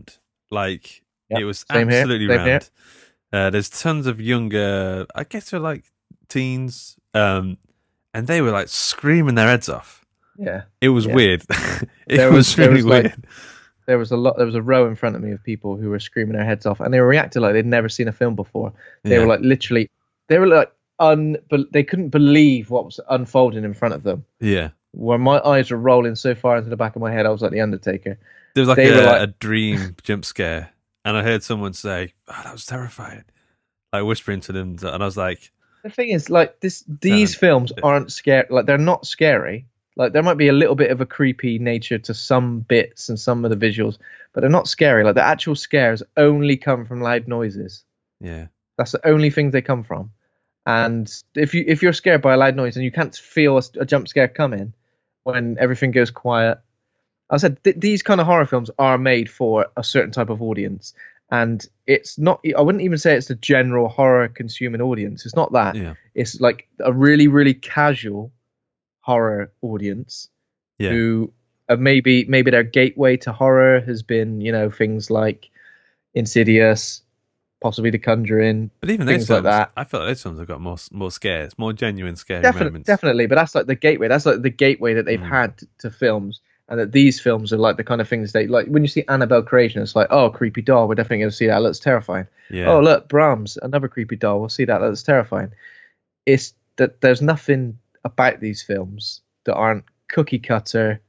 Like, Yep, it was same here, absolutely same here. rammed. There's tons of younger, I guess they're like teens, and they were like screaming their heads off. Yeah. It was Yeah. weird. There was really like, weird. there was a row in front of me of people who were screaming their heads off, and they were reacting like they'd never seen a film before. They Yeah. were like literally, they were like but they couldn't believe what was unfolding in front of them. Yeah. Where my eyes were rolling so far into the back of my head, I was like the Undertaker. There was like They were like- a dream jump scare, and I heard someone say, "Oh, that was terrifying," like whispering to them, and I was like, The thing is, like these films aren't scary. Like they're not scary. Like there might be a little bit of a creepy nature to some bits and some of the visuals, but they're not scary. Like the actual scares only come from loud noises. "Yeah, That's the only thing they come from. And if you're scared by a loud noise and you can't feel a jump scare coming when everything goes quiet, I said these kind of horror films are made for a certain type of audience, and it's not. I wouldn't even say it's the general horror consuming audience. It's not that. yeah, It's like a really, really casual horror audience yeah." who maybe their gateway to horror has been, things like Insidious, possibly The Conjuring, But even those things like films, that. I felt like those films have got more scares, more genuine scary Definitely, moments. definitely, but that's like the gateway. That's like the gateway that they've had to films, and that these films are like the kind of things they like. When you see Annabelle Creation, it's like, oh, creepy doll. We're definitely going to see that. Looks terrifying. Yeah. Oh, look, Brahms, another creepy doll. We'll see that. Looks terrifying. It's that there's nothing about these films that aren't cookie cutter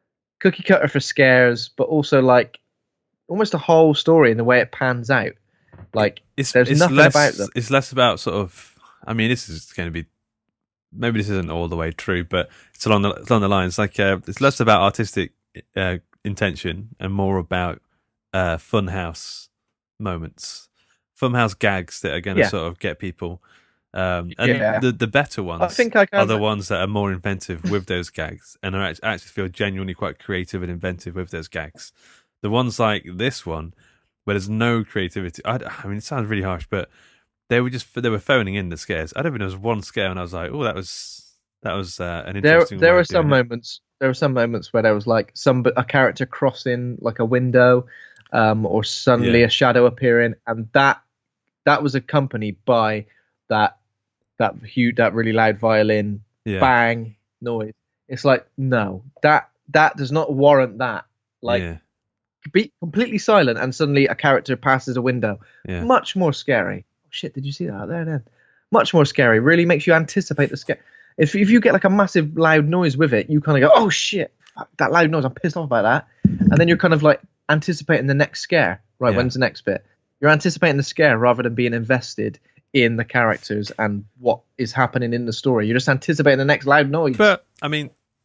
for scares, but also like almost a whole story in the way it pans out. Like there's nothing less, about them. It's less about sort of. I mean, this is going to be. Maybe this isn't all the way true, but it's along the lines. Like it's less about artistic intention and more about funhouse moments, funhouse gags that are going to Yeah. sort of get people. And Yeah. the better ones I think I are can. the ones that are more inventive with those gags and are actually feel genuinely quite creative and inventive with those gags. The ones like this one, where there's no creativity. I mean, it sounds really harsh, but they were phoning in the scares. I don't think there was one scare, and I was like, "Oh, that was an interesting." There way were of some doing it. moments. There were some moments where there was like a character crossing like a window, or suddenly Yeah. a shadow appearing, and that was accompanied by that really loud violin Yeah. bang noise. It's like no, that does not warrant that. Like yeah, be completely silent and suddenly a character passes a window. yeah, Much more scary. Oh, shit, did you see that out there then? Much more scary. Really makes you anticipate the scare. If you get like a massive loud noise with it, you kind of go, oh shit, fuck, that loud noise, I'm pissed off about that. And then you're kind of like anticipating the next scare. Right, Yeah. when's the next bit? You're anticipating the scare rather than being invested in the characters and what is happening in the story. You're just anticipating the next loud noise. But I mean,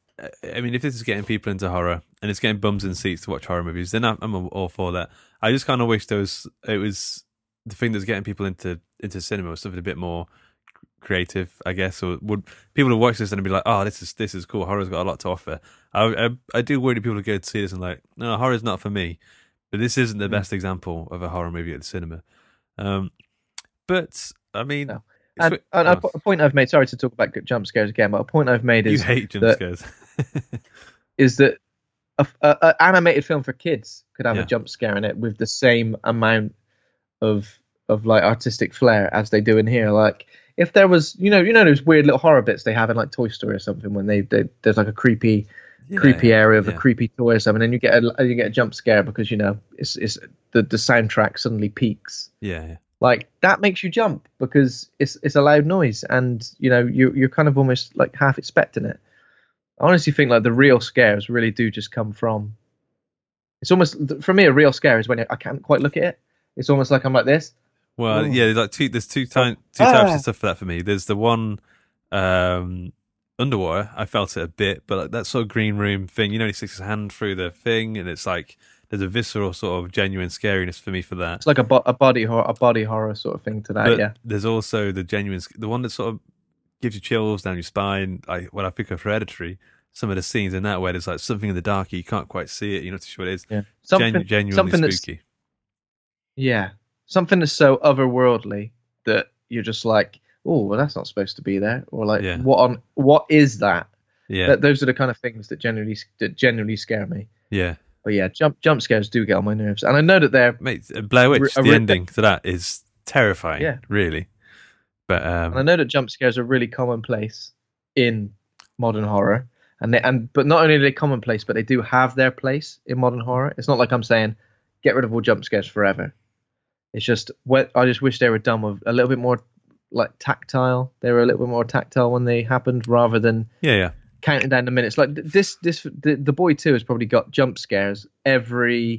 if this is getting people into horror and it's getting bums in seats to watch horror movies, then I'm all for that. I just kind of wish it was the thing that's getting people into cinema was something a bit more creative, I guess. Or would people who watch this and be like, "Oh, this is cool. Horror's got a lot to offer." I do worry people who go to see this and like, "No, horror's not for me." But this isn't the best example of a horror movie at the cinema. But I mean, No. it's And a point I've made, sorry to talk about jump scares again, but a point I've made you is hate jump that, scares. is that a animated film for kids could have Yeah. a jump scare in it with the same amount of like artistic flair as they do in here. Like if there was, those weird little horror bits they have in like Toy Story or something when there's like a creepy area of a creepy toy or something, and you get a jump scare because it's the soundtrack suddenly peaks. Yeah. Like that makes you jump because it's a loud noise, and you're kind of almost like half expecting it. I honestly think like the real scares really do just come from. It's almost for me a real scare is when I can't quite look at it. It's almost like I'm like this. Well, Oh. yeah, there's like two types of stuff for that for me. There's the one underwater. I felt it a bit, but like that sort of green room thing. He sticks his hand through the thing, and it's like there's a visceral sort of genuine scariness for me for that. It's like a body horror sort of thing to that. But Yeah. there's also the one that sort of gives you chills down your spine. Like when I think of Hereditary, some of the scenes in that where there's like something in the dark, you can't quite see it. You're not too sure what it is. Yeah. Genuinely something that's spooky. something that's so otherworldly that you're just like, oh, well, that's not supposed to be there, or like, Yeah. what is that? Yeah, Those are the kind of things that generally scare me. yeah. But yeah, jump scares do get on my nerves, and I know that they're. Mate, Blair Witch, the ending to that is terrifying. Yeah. Really. But and I know that jump scares are really commonplace in modern horror, but not only are they commonplace, but they do have their place in modern horror. It's not like I'm saying get rid of all jump scares forever. It's just I just wish they were done with a little bit more like tactile. They were a little bit more tactile when they happened, rather than counting down the minutes. Like the Boy 2 has probably got jump scares every.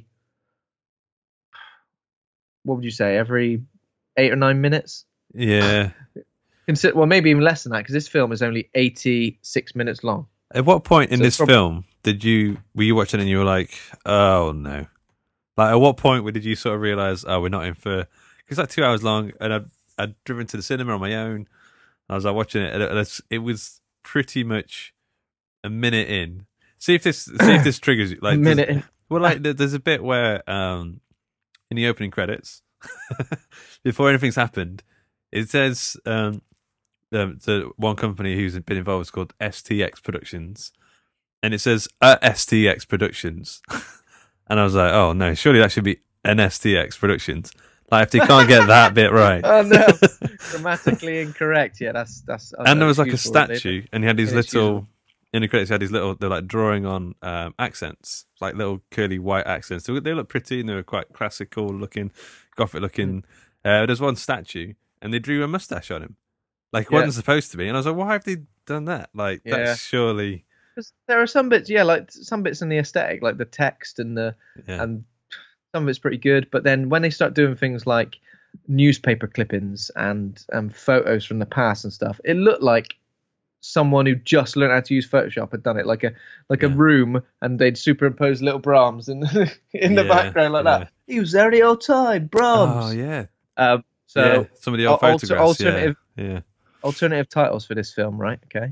What would you say? Every 8 or 9 minutes. Yeah. Well, maybe even less than that, because this film is only 86 minutes long. At what point in this film were you watching and you were like, oh no? Like, at what point did you sort of realize, oh, we're not in for? Because it's like 2 hours long, and I'd driven to the cinema on my own. I was like watching it, and it was pretty much a minute in. See if this triggers you. Like a minute in. Well, like there's a bit where in the opening credits, before anything's happened, it says the one company who's been involved is called STX Productions, and it says STX Productions, and I was like, oh no, surely that should be an STX Productions. Like, if they can't get that bit right. Oh no, grammatically incorrect. Yeah, that's. And there was like a statue, and he had these little. In the credits, he had these little. They're like drawing on accents, like little curly white accents. They look pretty, and they were quite classical looking, gothic looking. There's one statue, and they drew a mustache on him, like it wasn't supposed to be. And I was like, why have they done that? Like, that's surely. There are some bits, like some bits in the aesthetic, like the text and and some of it's pretty good. But then when they start doing things like newspaper clippings and photos from the past and stuff, it looked like someone who just learned how to use Photoshop had done it, like a room, and they'd superimpose little Brahms in the background like that. He was there the whole time, Brahms. Oh yeah. So some of the old photographs. Alternative titles for this film, right? Okay.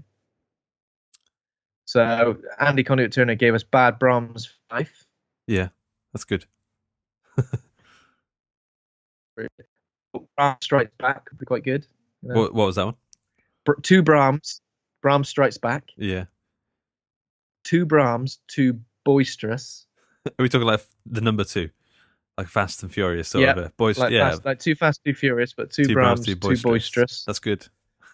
So Andy Conduit Turner gave us Bad Brahms 5. Yeah, that's good. Brahms Strikes Back could be quite good. You know? What was that one? 2 Brahms. Brahms Strikes Back. Yeah. 2 Brahms. 2 Boisterous. Are we talking like the number 2, like Fast and Furious sort of a boisterous? Like yeah, like 2 Fast, 2 Furious, but 2 Brahms, 2 Boisterous. That's good.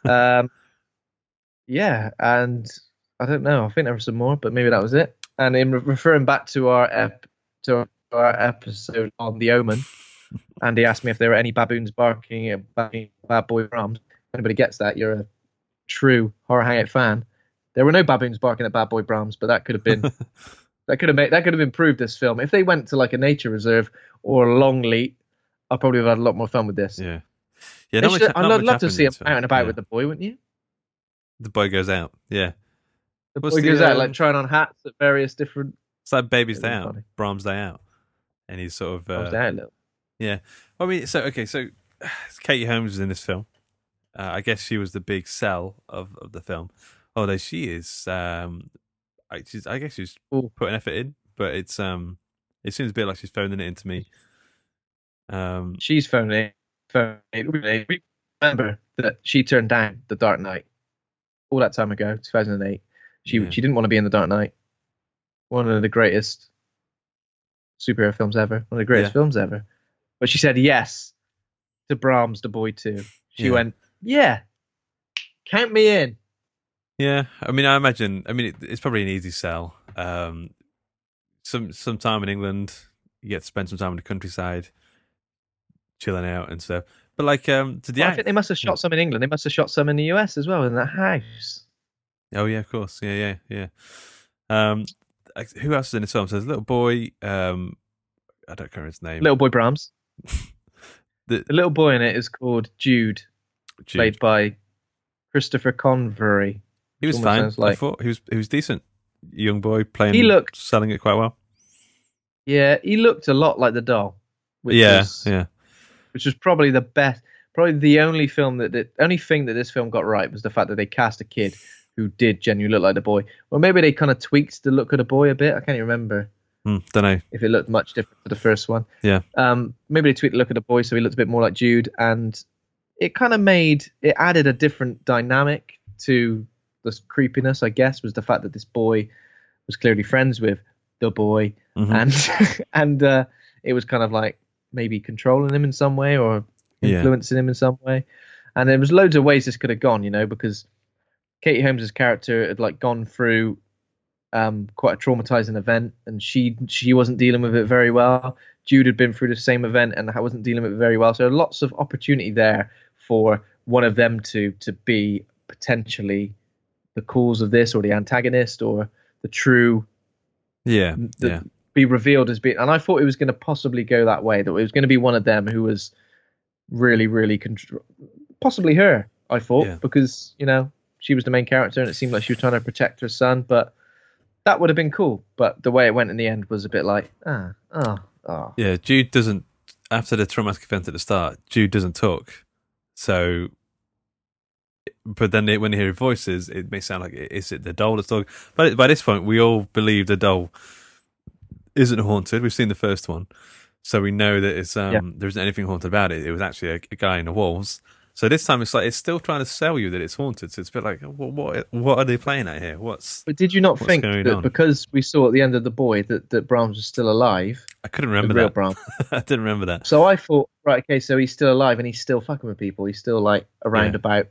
Yeah, and I don't know. I think there were some more, but maybe that was it. And in referring back to our episode on The Omen, Andy asked me if there were any baboons barking at Bad Boy Brahms. If anybody gets that, you're a true Horror Hangout fan. There were no baboons barking at Bad Boy Brahms, but that could have been that could have improved this film. If they went to like a nature reserve or a Longleat, I probably would have had a lot more fun with this. Yeah. I'd love to see him out and about with the boy, wouldn't you? The boy goes out. Yeah. The boy goes out like trying on hats at various different. It's like Baby's Day Out, Brahms Day Out, and he's sort of Brahms Day Out a little. Yeah. Well, I mean, so Katie Holmes is in this film. I guess she was the big sell of the film. Although she is, I guess she's putting effort in, but it seems a bit like she's phoning it into me. She's phoning it. We remember that she turned down The Dark Knight all that time ago, 2008. She didn't want to be in The Dark Knight. One of the greatest superhero films ever. One of the greatest films ever. But she said yes to Brahms, The Boy 2. She went, count me in. Yeah, I mean, I imagine. I mean, it's probably an easy sell. Some time in England, you get to spend some time in the countryside, chilling out and stuff. But like, I think they must have shot some in England. They must have shot some in the US as well in that house. Oh yeah, of course. Yeah. Who else is in this film? So there's a little boy. I don't remember his name. Little boy Brahms. The little boy in it is called Jude. Played by Christopher Convery. He was fine. I thought he was decent. Young boy playing. Selling it quite well. Yeah, he looked a lot like the doll. Which was probably the best. Probably the only thing that this film got right was the fact that they cast a kid who did genuinely look like the boy. Well, maybe they kind of tweaked the look of the boy a bit. I can't even remember. Don't know if it looked much different to the first one. Yeah. Maybe they tweaked the look of the boy so he looked a bit more like Jude, and it kind of added a different dynamic to the creepiness. I guess was the fact that this boy was clearly friends with the boy, and it was kind of like maybe controlling him in some way or influencing him in some way. And there was loads of ways this could have gone, because Katie Holmes' character had like gone through quite a traumatizing event, and she wasn't dealing with it very well. Jude had been through the same event and wasn't dealing with it very well. So lots of opportunity there for one of them to be potentially the cause of this, or the antagonist, or the true be revealed as being. And I thought it was going to possibly go that way, that it was going to be one of them who was really, really possibly her. I thought because she was the main character, and it seemed like she was trying to protect her son. But that would have been cool. But the way it went in the end was a bit like Yeah, Jude doesn't. After the traumatic event at the start, Jude doesn't talk. So, but then when you hear voices, it may sound like, is it the doll that's talking? But by this point, we all believe the doll isn't haunted. We've seen the first one, so we know that it's there isn't anything haunted about it. It was actually a guy in the walls. So this time it's like it's still trying to sell you that it's haunted. So it's a bit like, what are they playing at here? But did you not think that because we saw at the end of The Boy that Brahms was still alive? I couldn't remember real that. Brahms. I didn't remember that. So I thought, right, okay, so he's still alive and he's still fucking with people. He's still like around about.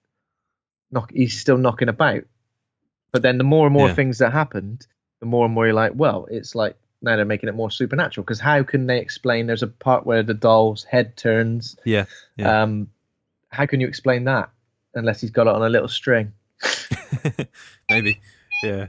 He's still knocking about. But then the more and more things that happened, the more and more you're like, well, it's like now they're making it more supernatural. Because how can they explain? There's a part where the doll's head turns. Yeah. How can you explain that unless he's got it on a little string? Maybe, yeah.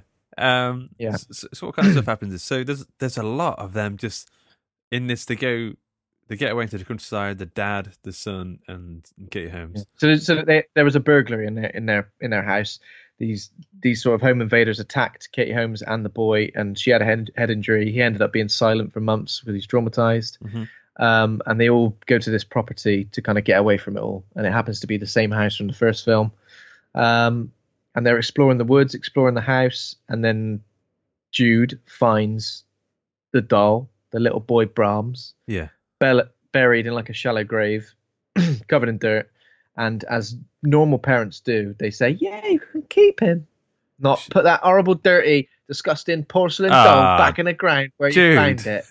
So what kind of stuff happens? So there's a lot of them just in this. They get away into the countryside. The dad, the son, and Katie Holmes. Yeah. So there was a burglary in their house. These sort of home invaders attacked Katie Holmes and the boy, and she had a head injury. He ended up being silent for months because he's traumatized. And they all go to this property to kind of get away from it all. And it happens to be the same house from the first film. And they're exploring the woods, exploring the house. And then Jude finds the doll, the little boy Brahms. Yeah. Buried in like a shallow grave, covered in dirt. And as normal parents do, they say, yeah, you can keep him. Not put that horrible, dirty, disgusting porcelain doll back in the ground where you found it.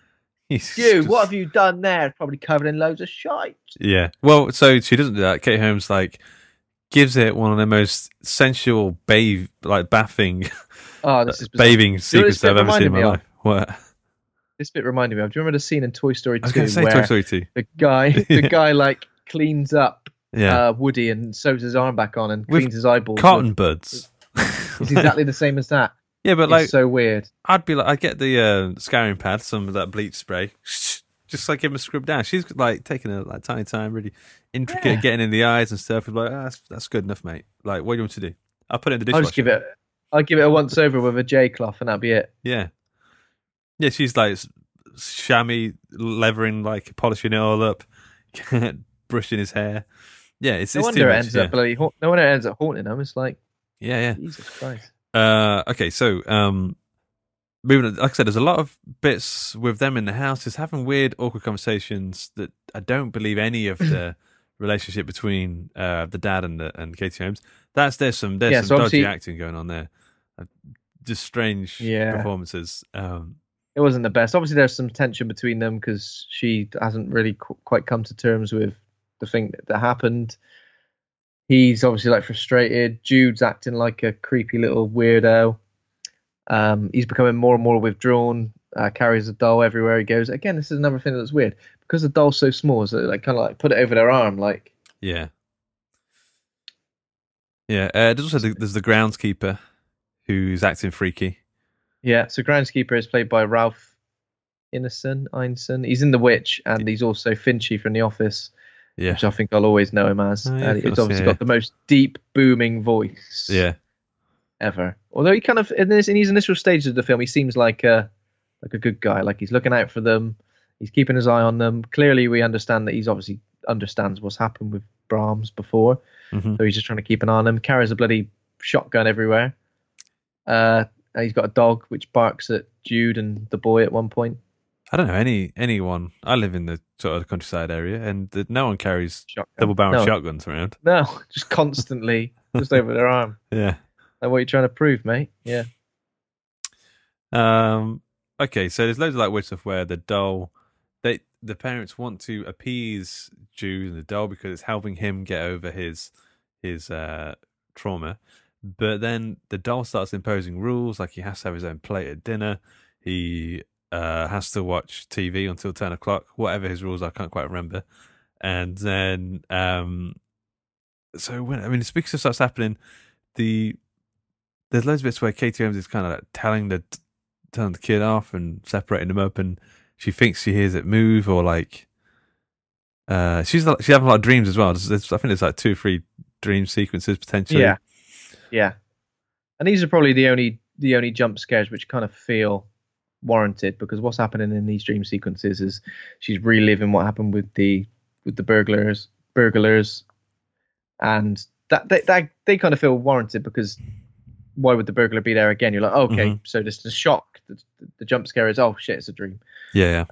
Dude, what have you done there? It's probably covered in loads of shite. Yeah. Well, so she doesn't do that. Kate Holmes gives it one of the most sensual bathing this is bathing secrets I've ever seen in my life. What? This bit reminded me of. Do you remember the scene in Toy Story 2 I was going to say where Toy Story 2. the guy cleans up Woody and sews his arm back on and cleans his eyeballs. Cotton buds. It's exactly the same as that. Yeah, but it's so weird. I'd get the scouring pad, some of that bleach spray, just give him a scrub down. She's taking a tiny time, really intricate, getting in the eyes and stuff. That's good enough, mate. What do you want to do? I'll put it in the dishwasher. I'll give it a once over with a J cloth and that'll be it. Yeah. Yeah, she's chamois, levering, polishing it all up, brushing his hair. Yeah, it's no wonder it ends up bloody. No wonder it ends up haunting him. It's like, yeah. Jesus Christ. Okay, so moving on, like I said, there's a lot of bits with them in the house, just having weird, awkward conversations that I don't believe any of the relationship between the dad and Katie Holmes. There's some dodgy acting going on there, just strange performances. It wasn't the best. Obviously, there's some tension between them because she hasn't really quite come to terms with the thing that happened. He's obviously frustrated. Jude's acting like a creepy little weirdo. He's becoming more and more withdrawn. Carries a doll everywhere he goes. Again, this is another thing that's weird because the doll's so small. So put it over their arm, Yeah. There's also there's the groundskeeper who's acting freaky. Yeah. So groundskeeper is played by Ralph Ineson. He's in The Witch, and he's also Finchy from The Office. Yeah. Which I think I'll always know him as. It's obviously got the most deep, booming voice ever. Although he kind of, in his initial stages of the film, he seems like a good guy. He's looking out for them. He's keeping his eye on them. Clearly, we understand that he's obviously understands what's happened with Brahms before. Mm-hmm. So he's just trying to keep an eye on them. Carries a bloody shotgun everywhere. He's got a dog which barks at Jude and the boy at one point. I don't know anyone. I live in the sort of countryside area, and no one carries double-barrel shotguns around. No, just constantly, just over their arm. Yeah. Like, what are you trying to prove, mate? Yeah. Okay, so there's loads of like weird stuff where the doll, the parents want to appease Jude and the doll because it's helping him get over his trauma, but then the doll starts imposing rules, like he has to have his own plate at dinner, he has to watch TV until 10 o'clock, whatever his rules are, I can't quite remember. And then so when this big stuff starts happening, there's loads of bits where Katie Holmes is kind of like telling the kid off and separating them up, and she thinks she hears it move, or like she's having a lot of dreams as well. I think there's like 2 or 3 dream sequences potentially. Yeah. And these are probably the only jump scares which kind of feel warranted, because what's happening in these dream sequences is she's reliving what happened with the burglars, and that they kind of feel warranted, because why would the burglar be there again? You're like, okay, so this is a shock. The jump scare is, oh shit, it's a dream. Yeah.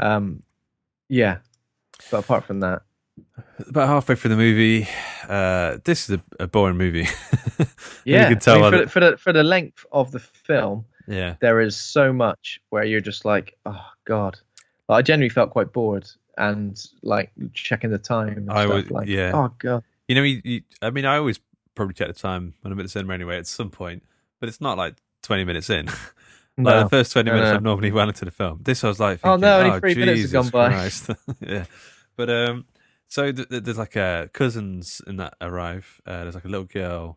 Yeah. But apart from that, about halfway through the movie, this is a boring movie. Yeah, you can tell for the length of the film, yeah, there is so much where you're just like, oh god. Like, I genuinely felt quite bored, and like checking the time. And yeah. Oh god. You know, I mean, I always probably check the time when I'm at the cinema anyway at some point, but it's not like 20 minutes in. Like the first 20 minutes, I'm normally well into the film. This I was like, thinking, only 3 minutes have gone by. Christ. Yeah, but so there's like cousins in that arrive. There's like a little girl,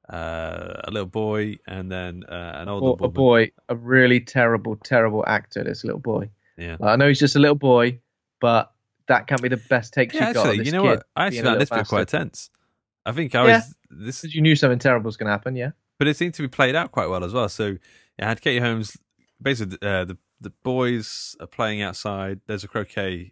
a little boy, and then an older woman. A boy, a really terrible actor. This little boy. Yeah, I know he's just a little boy, but that can't be the best take she got. Actually, you know what? I actually found this bit quite tense. I think I was. This you knew something terrible was going to happen, yeah. But it seemed to be played out quite well as well. So I had Katie Holmes. Basically, the boys are playing outside. There's a croquet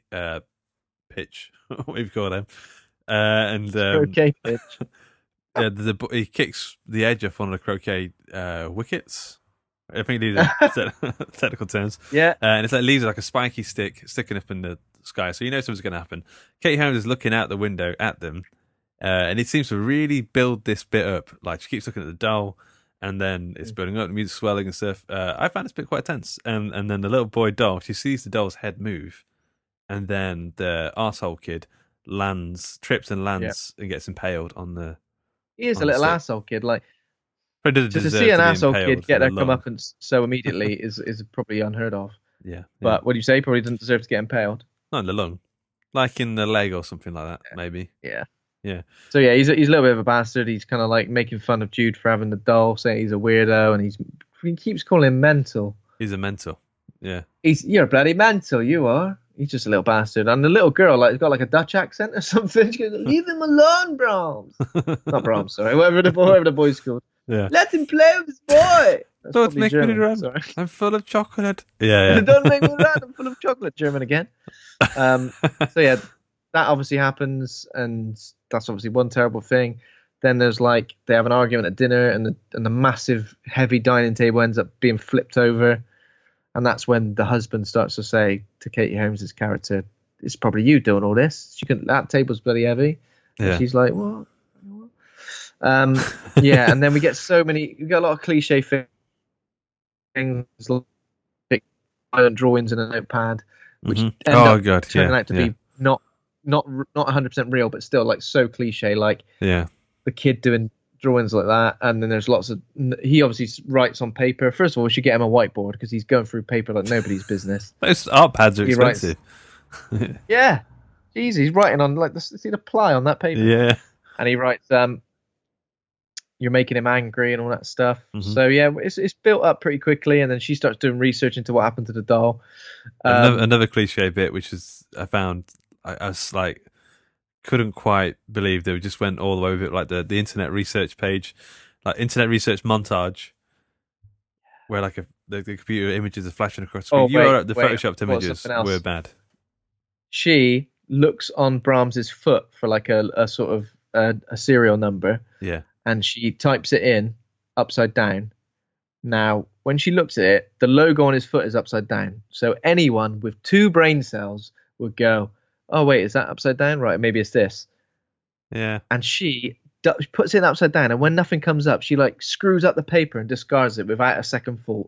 pitch, what do you call them? And croquet pitch. Yeah, he kicks the edge off one of the croquet wickets. I think these are technical terms. Yeah. And it's like leaves like a spiky stick sticking up in the sky, so you know something's going to happen. Katie Holmes is looking out the window at them, and it seems to really build this bit up. Like she keeps looking at the doll, and then it's building up, the music's swelling and stuff. I found this bit quite tense. And then the little boy doll, she sees the doll's head move, and then the arsehole kid trips and lands and gets impaled on the. He is a little arsehole kid, like. To see an asshole kid get their comeuppance so immediately is probably unheard of. Yeah. But what do you say? Probably doesn't deserve to get impaled. Not in the lung. Like in the leg or something like that, maybe. Yeah. Yeah. So yeah, he's a little bit of a bastard. He's kind of like making fun of Jude for having the doll, saying he's a weirdo, and he keeps calling him mental. He's a mental. Yeah. You're bloody mental, you are. He's just a little bastard. And the little girl, like, got like a Dutch accent or something. She goes, "Leave him alone, Brahms." Not Brahms, sorry. Whatever the boy's called. Yeah. Let him play with his boy. Don't make me run. Sorry. I'm full of chocolate. Yeah. Don't make me run. I'm full of chocolate. German again. So yeah, that obviously happens, and that's obviously one terrible thing. Then there's like they have an argument at dinner, and the massive heavy dining table ends up being flipped over, and that's when the husband starts to say to Katie Holmes' character, "It's probably you doing all this. That table's bloody heavy." Yeah. And she's like, "What?" Yeah, and then we get a lot of cliche things like drawings in a notepad, which end up turning out to be not 100% real, but still like so cliche, like the kid doing drawings like that. And then there's lots of, he obviously writes on paper. First of all, we should get him a whiteboard because he's going through paper like nobody's business. Those art pads are expensive. Yeah, easy. He's writing on like see the ply on that paper. Yeah, and he writes you're making him angry and all that stuff. Mm-hmm. So yeah, it's built up pretty quickly, and then she starts doing research into what happened to the doll. Another cliche bit, which is I found I was like couldn't quite believe they just went all the way with it, like the internet research page, like internet research montage, where like the computer images are flashing across the screen. The photoshopped images were bad. She looks on Brahms's foot for like a sort of a serial number. Yeah. And she types it in upside down. Now, when she looks at it, the logo on his foot is upside down. So anyone with 2 brain cells would go, "Oh, wait, is that upside down? Right, maybe it's this." Yeah. And she puts it upside down, and when nothing comes up, she like screws up the paper and discards it without a second thought.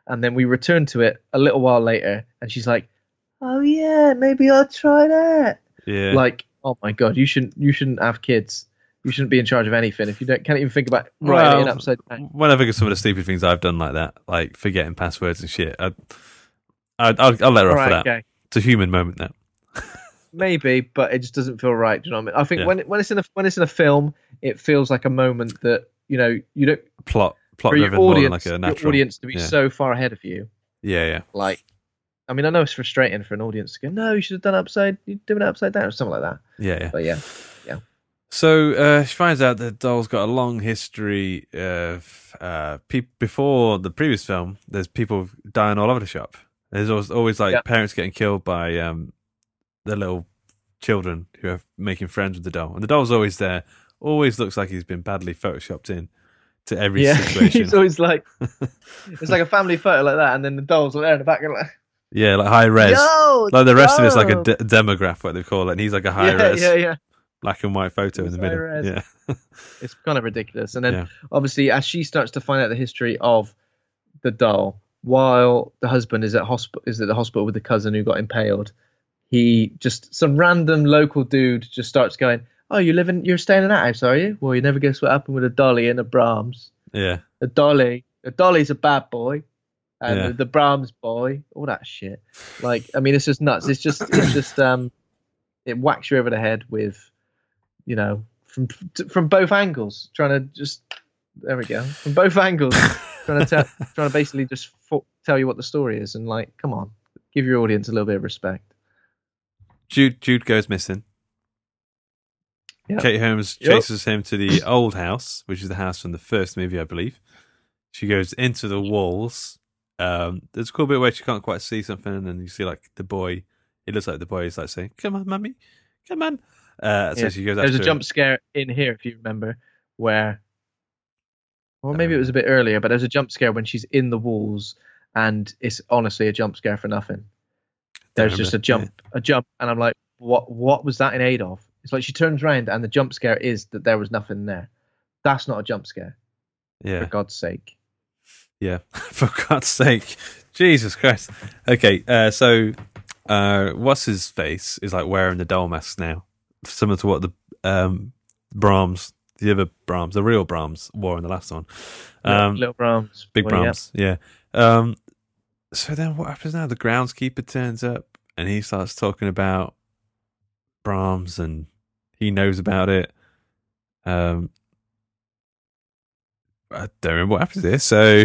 And then we return to it a little while later, and she's like, "Oh yeah, maybe I'll try that." Yeah. Like, oh my god, you shouldn't have kids. You shouldn't be in charge of anything if you can't even think about writing it upside down. When I think of some of the stupid things I've done like that, like forgetting passwords and shit, I'll let her off for that. Okay. It's a human moment now. Maybe, but it just doesn't feel right. Do you know what I mean? I think when it's in a film, it feels like a moment that you don't plot for your audience, like a natural, your audience to be so far ahead of you. Yeah. Like, I mean, I know it's frustrating for an audience to go, "No, you should have done you're doing it upside down," or something like that. Yeah. But yeah. So she finds out that Doll's got a long history of before the previous film. There's people dying all over the shop. There's always like parents getting killed by the little children who are making friends with the doll, and the doll's always there. Always looks like he's been badly photoshopped in to every situation. He's always like, it's like a family photo like that, and then the doll's there in the background like. Yeah, like high res. Like the rest of it's like a demograph, what they call it, and he's like a high res. Yeah. Black and white photo in the middle. Res. Yeah. It's kind of ridiculous. And then obviously as she starts to find out the history of the doll, while the husband is at the hospital with the cousin who got impaled, some random local dude just starts going, "Oh, you're staying in that house, are you? Well, you never guess what happened with a dolly and a Brahms." Yeah. The dolly's a bad boy. And the Brahms boy, all that shit. Like, I mean, it's just nuts. It's just it whacks you over the head with, from both angles, trying to there we go, from both angles, trying to basically just tell you what the story is, and like, come on, give your audience a little bit of respect. Jude goes missing. Yep. Kate Holmes chases him to the old house, which is the house from the first movie, I believe. She goes into the walls. There's a cool bit where she can't quite see something, and you see like the boy. It looks like the boy is like saying, "Come on, mummy, come on." So she goes. There's a jump scare in here, if you remember, where, or maybe it was a bit earlier, but there's a jump scare when she's in the walls, and it's honestly a jump scare for nothing. There's just a jump, and I'm like, what was that in aid of? It's like she turns around, and the jump scare is that there was nothing there. That's not a jump scare. Yeah. For God's sake. Yeah, for God's sake. Jesus Christ. Okay, so what's his face is like wearing the doll mask now, similar to what the Brahms, the other Brahms, the real Brahms wore in the last one. Little Brahms. Big Brahms, yeah. So then what happens now? The groundskeeper turns up and he starts talking about Brahms and he knows about it. I don't remember what happens here, so...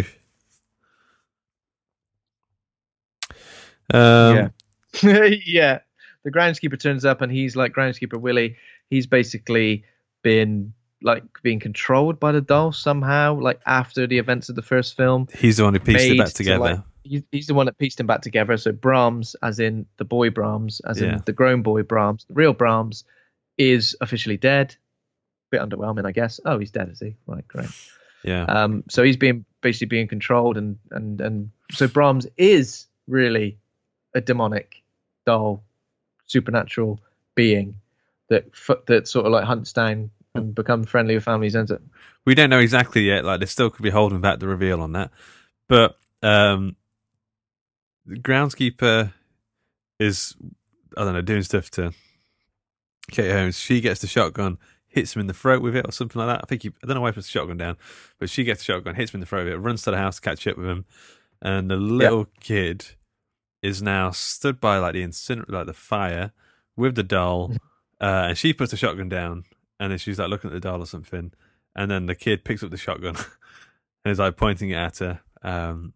yeah. The groundskeeper turns up and he's like Groundskeeper Willie. He's basically being controlled by the doll somehow, like after the events of the first film. He's the one who pieced it back together. He's the one that pieced him back together. So Brahms, as in the boy Brahms, as in the grown boy Brahms, the real Brahms, is officially dead. Bit underwhelming, I guess. Oh, he's dead, is he? Right, great. Yeah. So he's basically being controlled, and so Brahms is really a demonic doll, supernatural being that sort of like hunts down and becomes friendly with families, ends it. We don't know exactly yet. Like, they still could be holding back the reveal on that, but the groundskeeper is, I don't know, doing stuff to Kate Holmes. She gets the shotgun, hits him in the throat with it or something like that. I don't know why he puts the shotgun down, but she gets the shotgun, hits him in the throat with it, runs to the house to catch up with him, and the little kid is now stood by like the fire with the doll, and she puts the shotgun down, and then she's like looking at the doll or something, and then the kid picks up the shotgun and is like pointing it at her. And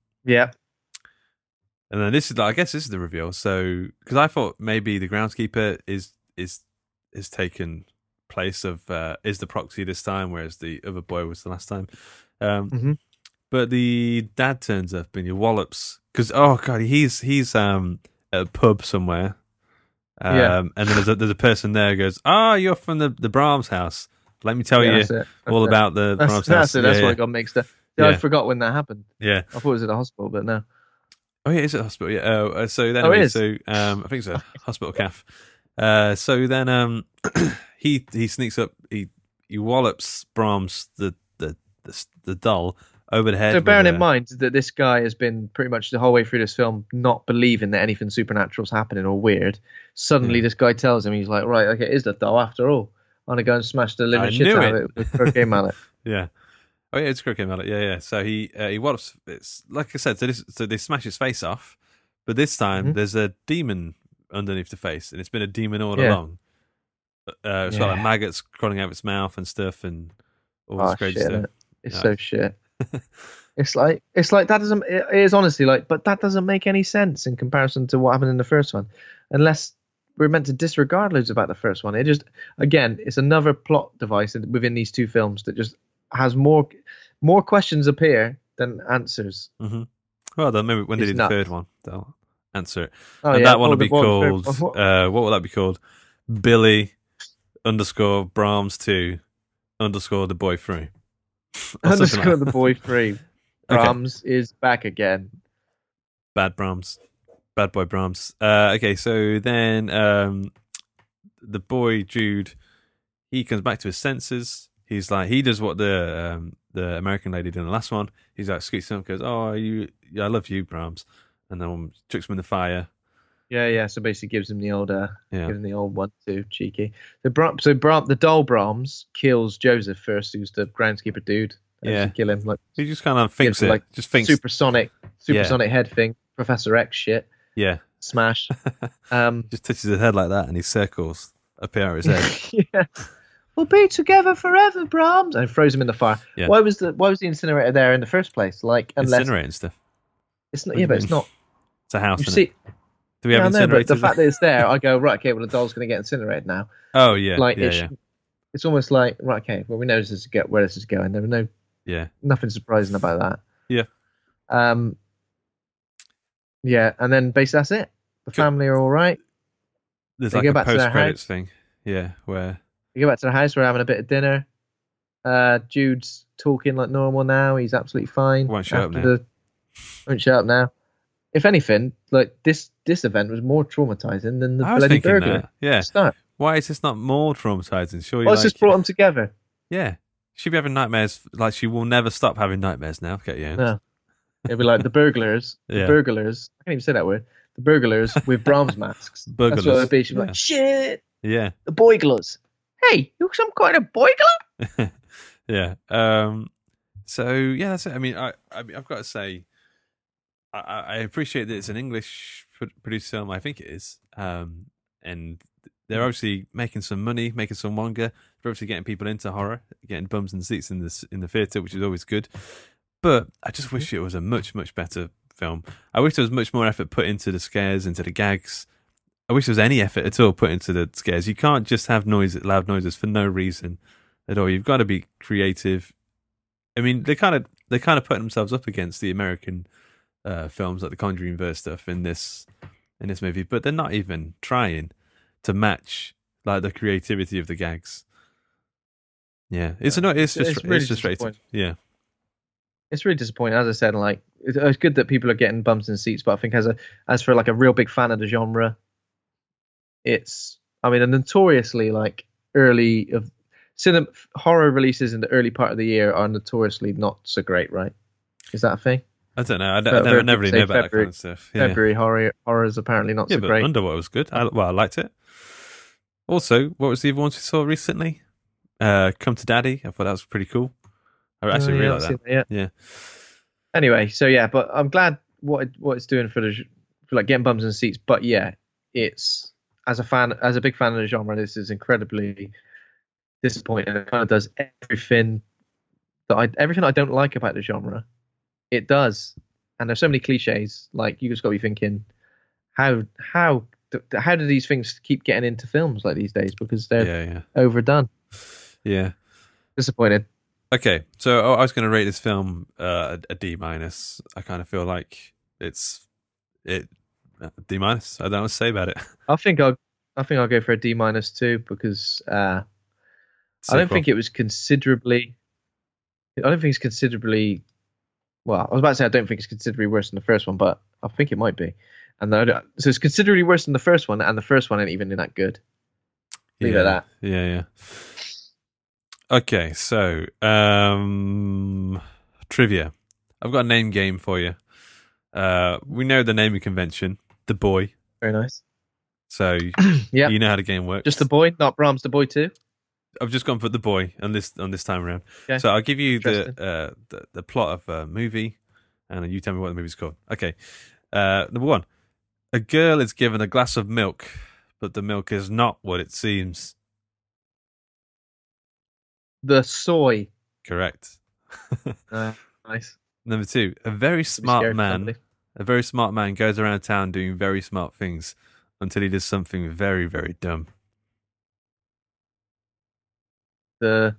then this is like, I guess this is the reveal. So because I thought maybe the groundskeeper is taken place of is the proxy this time, whereas the other boy was the last time. But the dad turns up and he wallops because he's at a pub somewhere. And then there's a person there who goes, you're from the Brahms house. Let me tell you all about the Brahms house. That's why I got mixed up. I forgot when that happened. Yeah, I thought it was at a hospital, but no. Oh yeah, it's at a hospital. Yeah. So then, I think it's a hospital calf. So then, he sneaks up. He wallops Brahms the doll over the head. So bearing in mind that this guy has been pretty much the whole way through this film not believing that anything supernatural's happening or weird, suddenly this guy tells him, he's like, right, okay, it is the doll after all. I'm gonna go and smash the living shit out of it with croquet mallet. Yeah. Oh yeah, it's croquet mallet. Yeah. So he wallops. It's like I said. So they smash his face off, but this time there's a demon underneath the face, and it's been a demon all along. It's got like maggots crawling out of its mouth and stuff, and all this crazy stuff. It's so shit. It's like that doesn't. It is honestly like, but that doesn't make any sense in comparison to what happened in the first one, unless we're meant to disregard loads about the first one. It just, again, it's another plot device within these two films that just has more questions appear than answers. Mm-hmm. Well, then maybe when they do the third one, they'll answer it. Oh, and yeah, that one will be called. What will that be called? Billy _ Brahms 2 _ the boy 3. Underscore the boy 3. Brahms is back again. Bad boy Brahms. Okay, so then the boy Jude, he comes back to his senses. He's like, he does what the American lady did in the last one. He's like, scoots him up, goes, "Oh, I love you, Brahms," and then chucks him in the fire. Yeah. So basically, gives him the old, gives him the old one too, cheeky. The doll Brahms kills Joseph first, who's the groundskeeper dude. Kill him. Like he just kind of thinks it. Like just thinks supersonic head thing, Professor X shit. Yeah. Smash. Just touches his head like that, and he circles appear out his head. Yeah. We'll be together forever, Brahms, and throws him in the fire. Yeah. Why was the incinerator there in the first place? Like, unless incinerating stuff. It's not. Yeah, but it's not. It's a house. You see, do we have incinerators? But the fact that it's there, I go, right, okay, well, the doll's going to get incinerated now. Oh yeah. Like it's almost like, right, okay, well, we know where this is going. There was nothing surprising about that. Yeah. Yeah, and then basically that's it. The family are all right. There's like a post-credits thing. Yeah, where they go back to the house. We're having a bit of dinner. Jude's talking like normal now. He's absolutely fine. Won't shut up now. If anything, like this event was more traumatizing than the bloody burglar. Yeah. Start. Why is this not more traumatizing? Surely. Well, it's just brought them together. Yeah. She'll be having nightmares. Like, she will never stop having nightmares now. Okay, yeah. No. It'll be like the burglars. Yeah. The burglars. I can't even say that word. The burglars with Brahms masks. Burglars. That's what it'll be. She'll be like, shit. Yeah. The boiglers. Hey, you're some kind of boigler? Yeah. So, yeah, that's it. I mean, I've got to say, I appreciate that it's an English produced film. I think it is. And they're obviously making some money, making some wonga. They're obviously getting people into horror, getting bums and seats in the theatre, which is always good. But I just wish it was a much, much better film. I wish there was much more effort put into the scares, into the gags. I wish there was any effort at all put into the scares. You can't just have loud noises for no reason at all. You've got to be creative. I mean, they kind of putting themselves up against the American films like the Conjuring verse stuff in this movie, but they're not even trying to match like the creativity of the gags. Yeah, it's frustrating. Yeah, it's really disappointing. As I said, like it's good that people are getting bums in seats, but I think as for like a real big fan of the genre, a notoriously like early of cinema horror releases in the early part of the year are notoriously not so great, right? Is that a thing? I don't know. I never really know about that kind of stuff. Yeah. February horror is apparently not so but great. Underwater was good. I liked it. Also, what was the other ones we saw recently? Come to Daddy. I thought that was pretty cool. I actually really like that. Yeah. Anyway, so yeah, but I'm glad what it's doing for like getting bums in seats. But yeah, it's as a big fan of the genre, this is incredibly disappointing. It kind of does everything I don't like about the genre. It does, and there's so many cliches. Like you just got to be thinking, how do these things keep getting into films like these days? Because they're overdone. Yeah, disappointed. Okay, so I was going to rate this film a D-. I kind of feel like it's D-. I don't know what to say about it. I think I'll go for a D- too, because I don't think it was considerably. I don't think it's considerably. Well, I was about to say I don't think it's considerably worse than the first one, but I think it might be. And so it's considerably worse than the first one, and the first one ain't even that good. Leave it at that. Yeah. Okay, so trivia. I've got a name game for you. We know the naming convention, The Boy. Very nice. So yeah, you know how the game works. Just The Boy, not Brahms The Boy 2. I've just gone for The Boy on this time around. Okay. So I'll give you the plot of a movie, and you tell me what the movie's called. Okay. Number 1. A girl is given a glass of milk, but the milk is not what it seems. The Soy. Correct. Nice. Number 2. A very smart man goes around town doing very smart things until he does something very, very dumb. The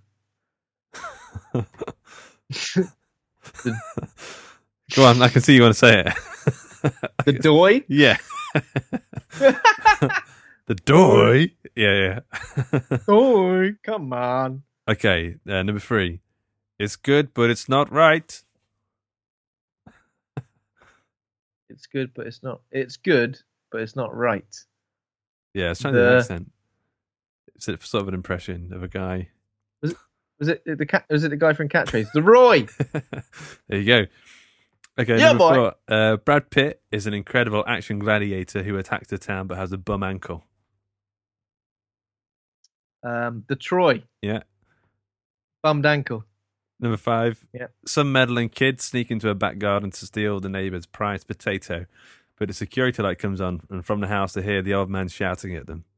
Go on, I can see you want to say it. The Doy? Yeah. The Doy? Yeah. Doy, come on. Okay, number 3. It's good, but it's not right. It's good, but it's not. It's good, but it's not right. Yeah, it's trying to do an accent. It's sort of an impression of a guy. Was it the guy from Catchphrase? The Roy. There you go. Okay, yeah, number 4. Brad Pitt is an incredible action gladiator who attacks the town but has a bum ankle. The Troy. Yeah. Bummed ankle. Number 5. Yeah. Some meddling kids sneak into a back garden to steal the neighbour's prized potato, but a security light comes on, and from the house they hear the old man shouting at them.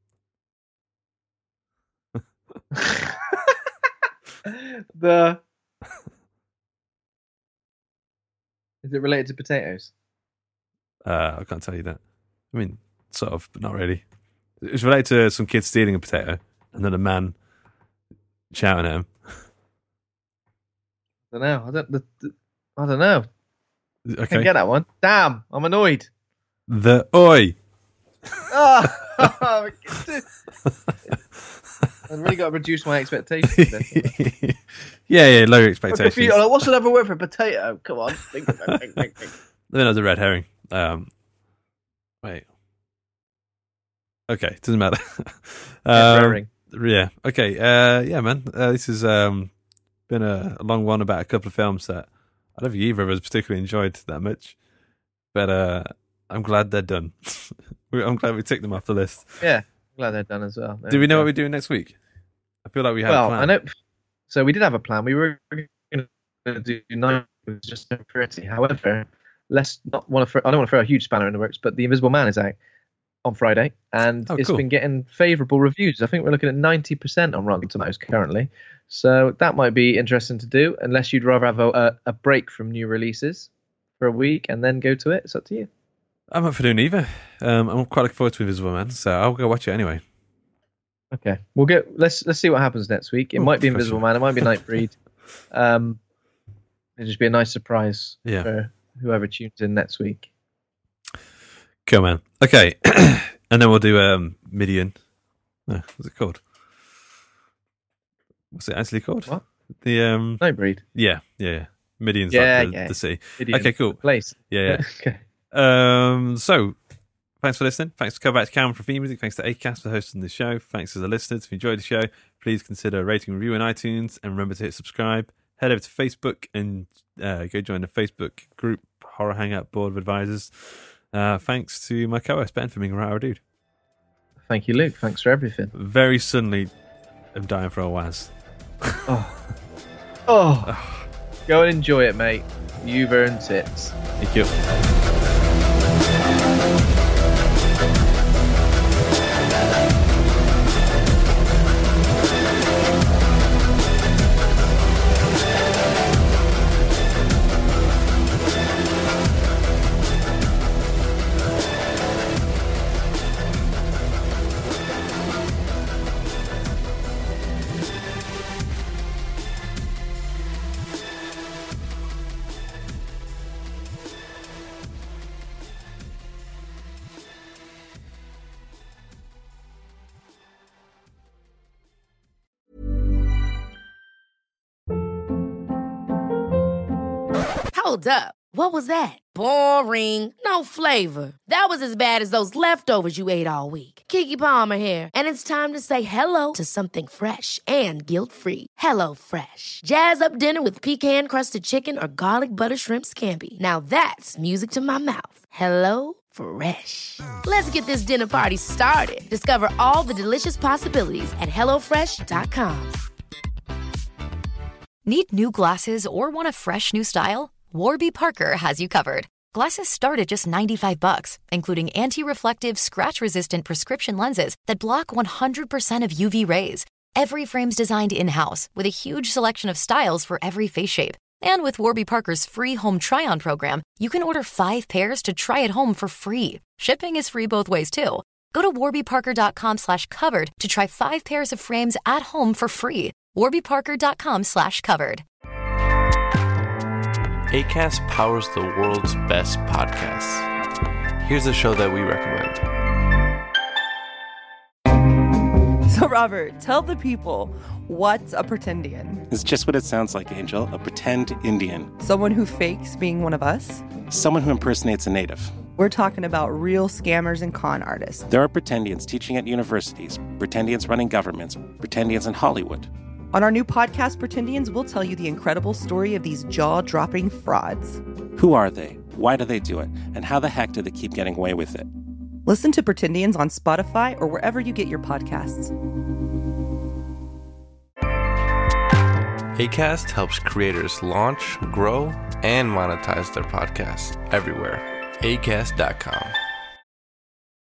Is it related to potatoes? I can't tell you that. I mean, sort of, but not really. It's related to some kids stealing a potato, and then a man shouting at him. I don't know. Okay. I can't get that one. Damn, I'm annoyed. The Oi. Oh, I've really got to reduce my expectations. Yeah, lower expectations. Like, what's another word for potato? Come on. Think. Then there's a red herring. Wait. Okay, doesn't matter. Herring. Yeah. Okay. Yeah, man. This has been a long one about a couple of films that I don't think either of us particularly enjoyed that much, but I'm glad they're done. I'm glad we ticked them off the list. Yeah, I'm glad they're done as well. Do we know what we're doing next week? I feel like we had a plan. I know. So we did have a plan. We were going to do 9 with just no priority. However, I don't want to throw a huge spanner in the works, but The Invisible Man is out on Friday, and it's been getting favourable reviews. I think we're looking at 90% on Rotten Tomatoes currently. So that might be interesting to do, unless you'd rather have a break from new releases for a week and then go to it. It's up to you. I'm up for doing either. I'm quite looking forward to Invisible Man, so I'll go watch it anyway. Okay, we'll go. Let's see what happens next week. It might be Invisible Man. It might be Nightbreed. It'll just be a nice surprise for whoever tunes in next week. Cool, man. Okay, and then we'll do Midian. What's it called? What's it actually called? What? The Nightbreed. Yeah. Midian's like the sea. Midian, okay, cool. Place. Yeah. Okay. So, thanks for listening. Thanks to Come Back to Cameron for theme music. Thanks to Acast for hosting the show. Thanks to the listeners. If you enjoyed the show, please consider rating and review on iTunes, and remember to hit subscribe. Head over to Facebook and go join the Facebook group Horror Hangout Board of Advisors. Thanks to my co-host Ben for being a right dude. Thank you, Luke. Thanks for everything. Very suddenly, I'm dying for a Waz. Oh. Go and enjoy it, mate. You've earned it. Thank you. Hold up. What was that? Boring. No flavor. That was as bad as those leftovers you ate all week. Keke Palmer here, and it's time to say hello to something fresh and guilt-free. Hello Fresh. Jazz up dinner with pecan-crusted chicken or garlic butter shrimp scampi. Now that's music to my mouth. Hello Fresh. Let's get this dinner party started. Discover all the delicious possibilities at hellofresh.com. Need new glasses or want a fresh new style? Warby Parker has you covered. Glasses start at just $95, including anti-reflective, scratch-resistant prescription lenses that block 100% of UV rays. Every frame's designed in-house with a huge selection of styles for every face shape. And with Warby Parker's free home try-on program, you can order 5 pairs to try at home for free. Shipping is free both ways, too. Go to warbyparker.com/covered to try 5 pairs of frames at home for free. warbyparker.com/covered. Acast powers the world's best podcasts. Here's a show that we recommend. So, Robert, tell the people, what's a pretendian? It's just what it sounds like, Angel. A pretend Indian. Someone who fakes being one of us? Someone who impersonates a native. We're talking about real scammers and con artists. There are pretendians teaching at universities, pretendians running governments, pretendians in Hollywood. On our new podcast, Pretendians, we'll tell you the incredible story of these jaw-dropping frauds. Who are they? Why do they do it? And how the heck do they keep getting away with it? Listen to Pretendians on Spotify or wherever you get your podcasts. Acast helps creators launch, grow, and monetize their podcasts everywhere. Acast.com.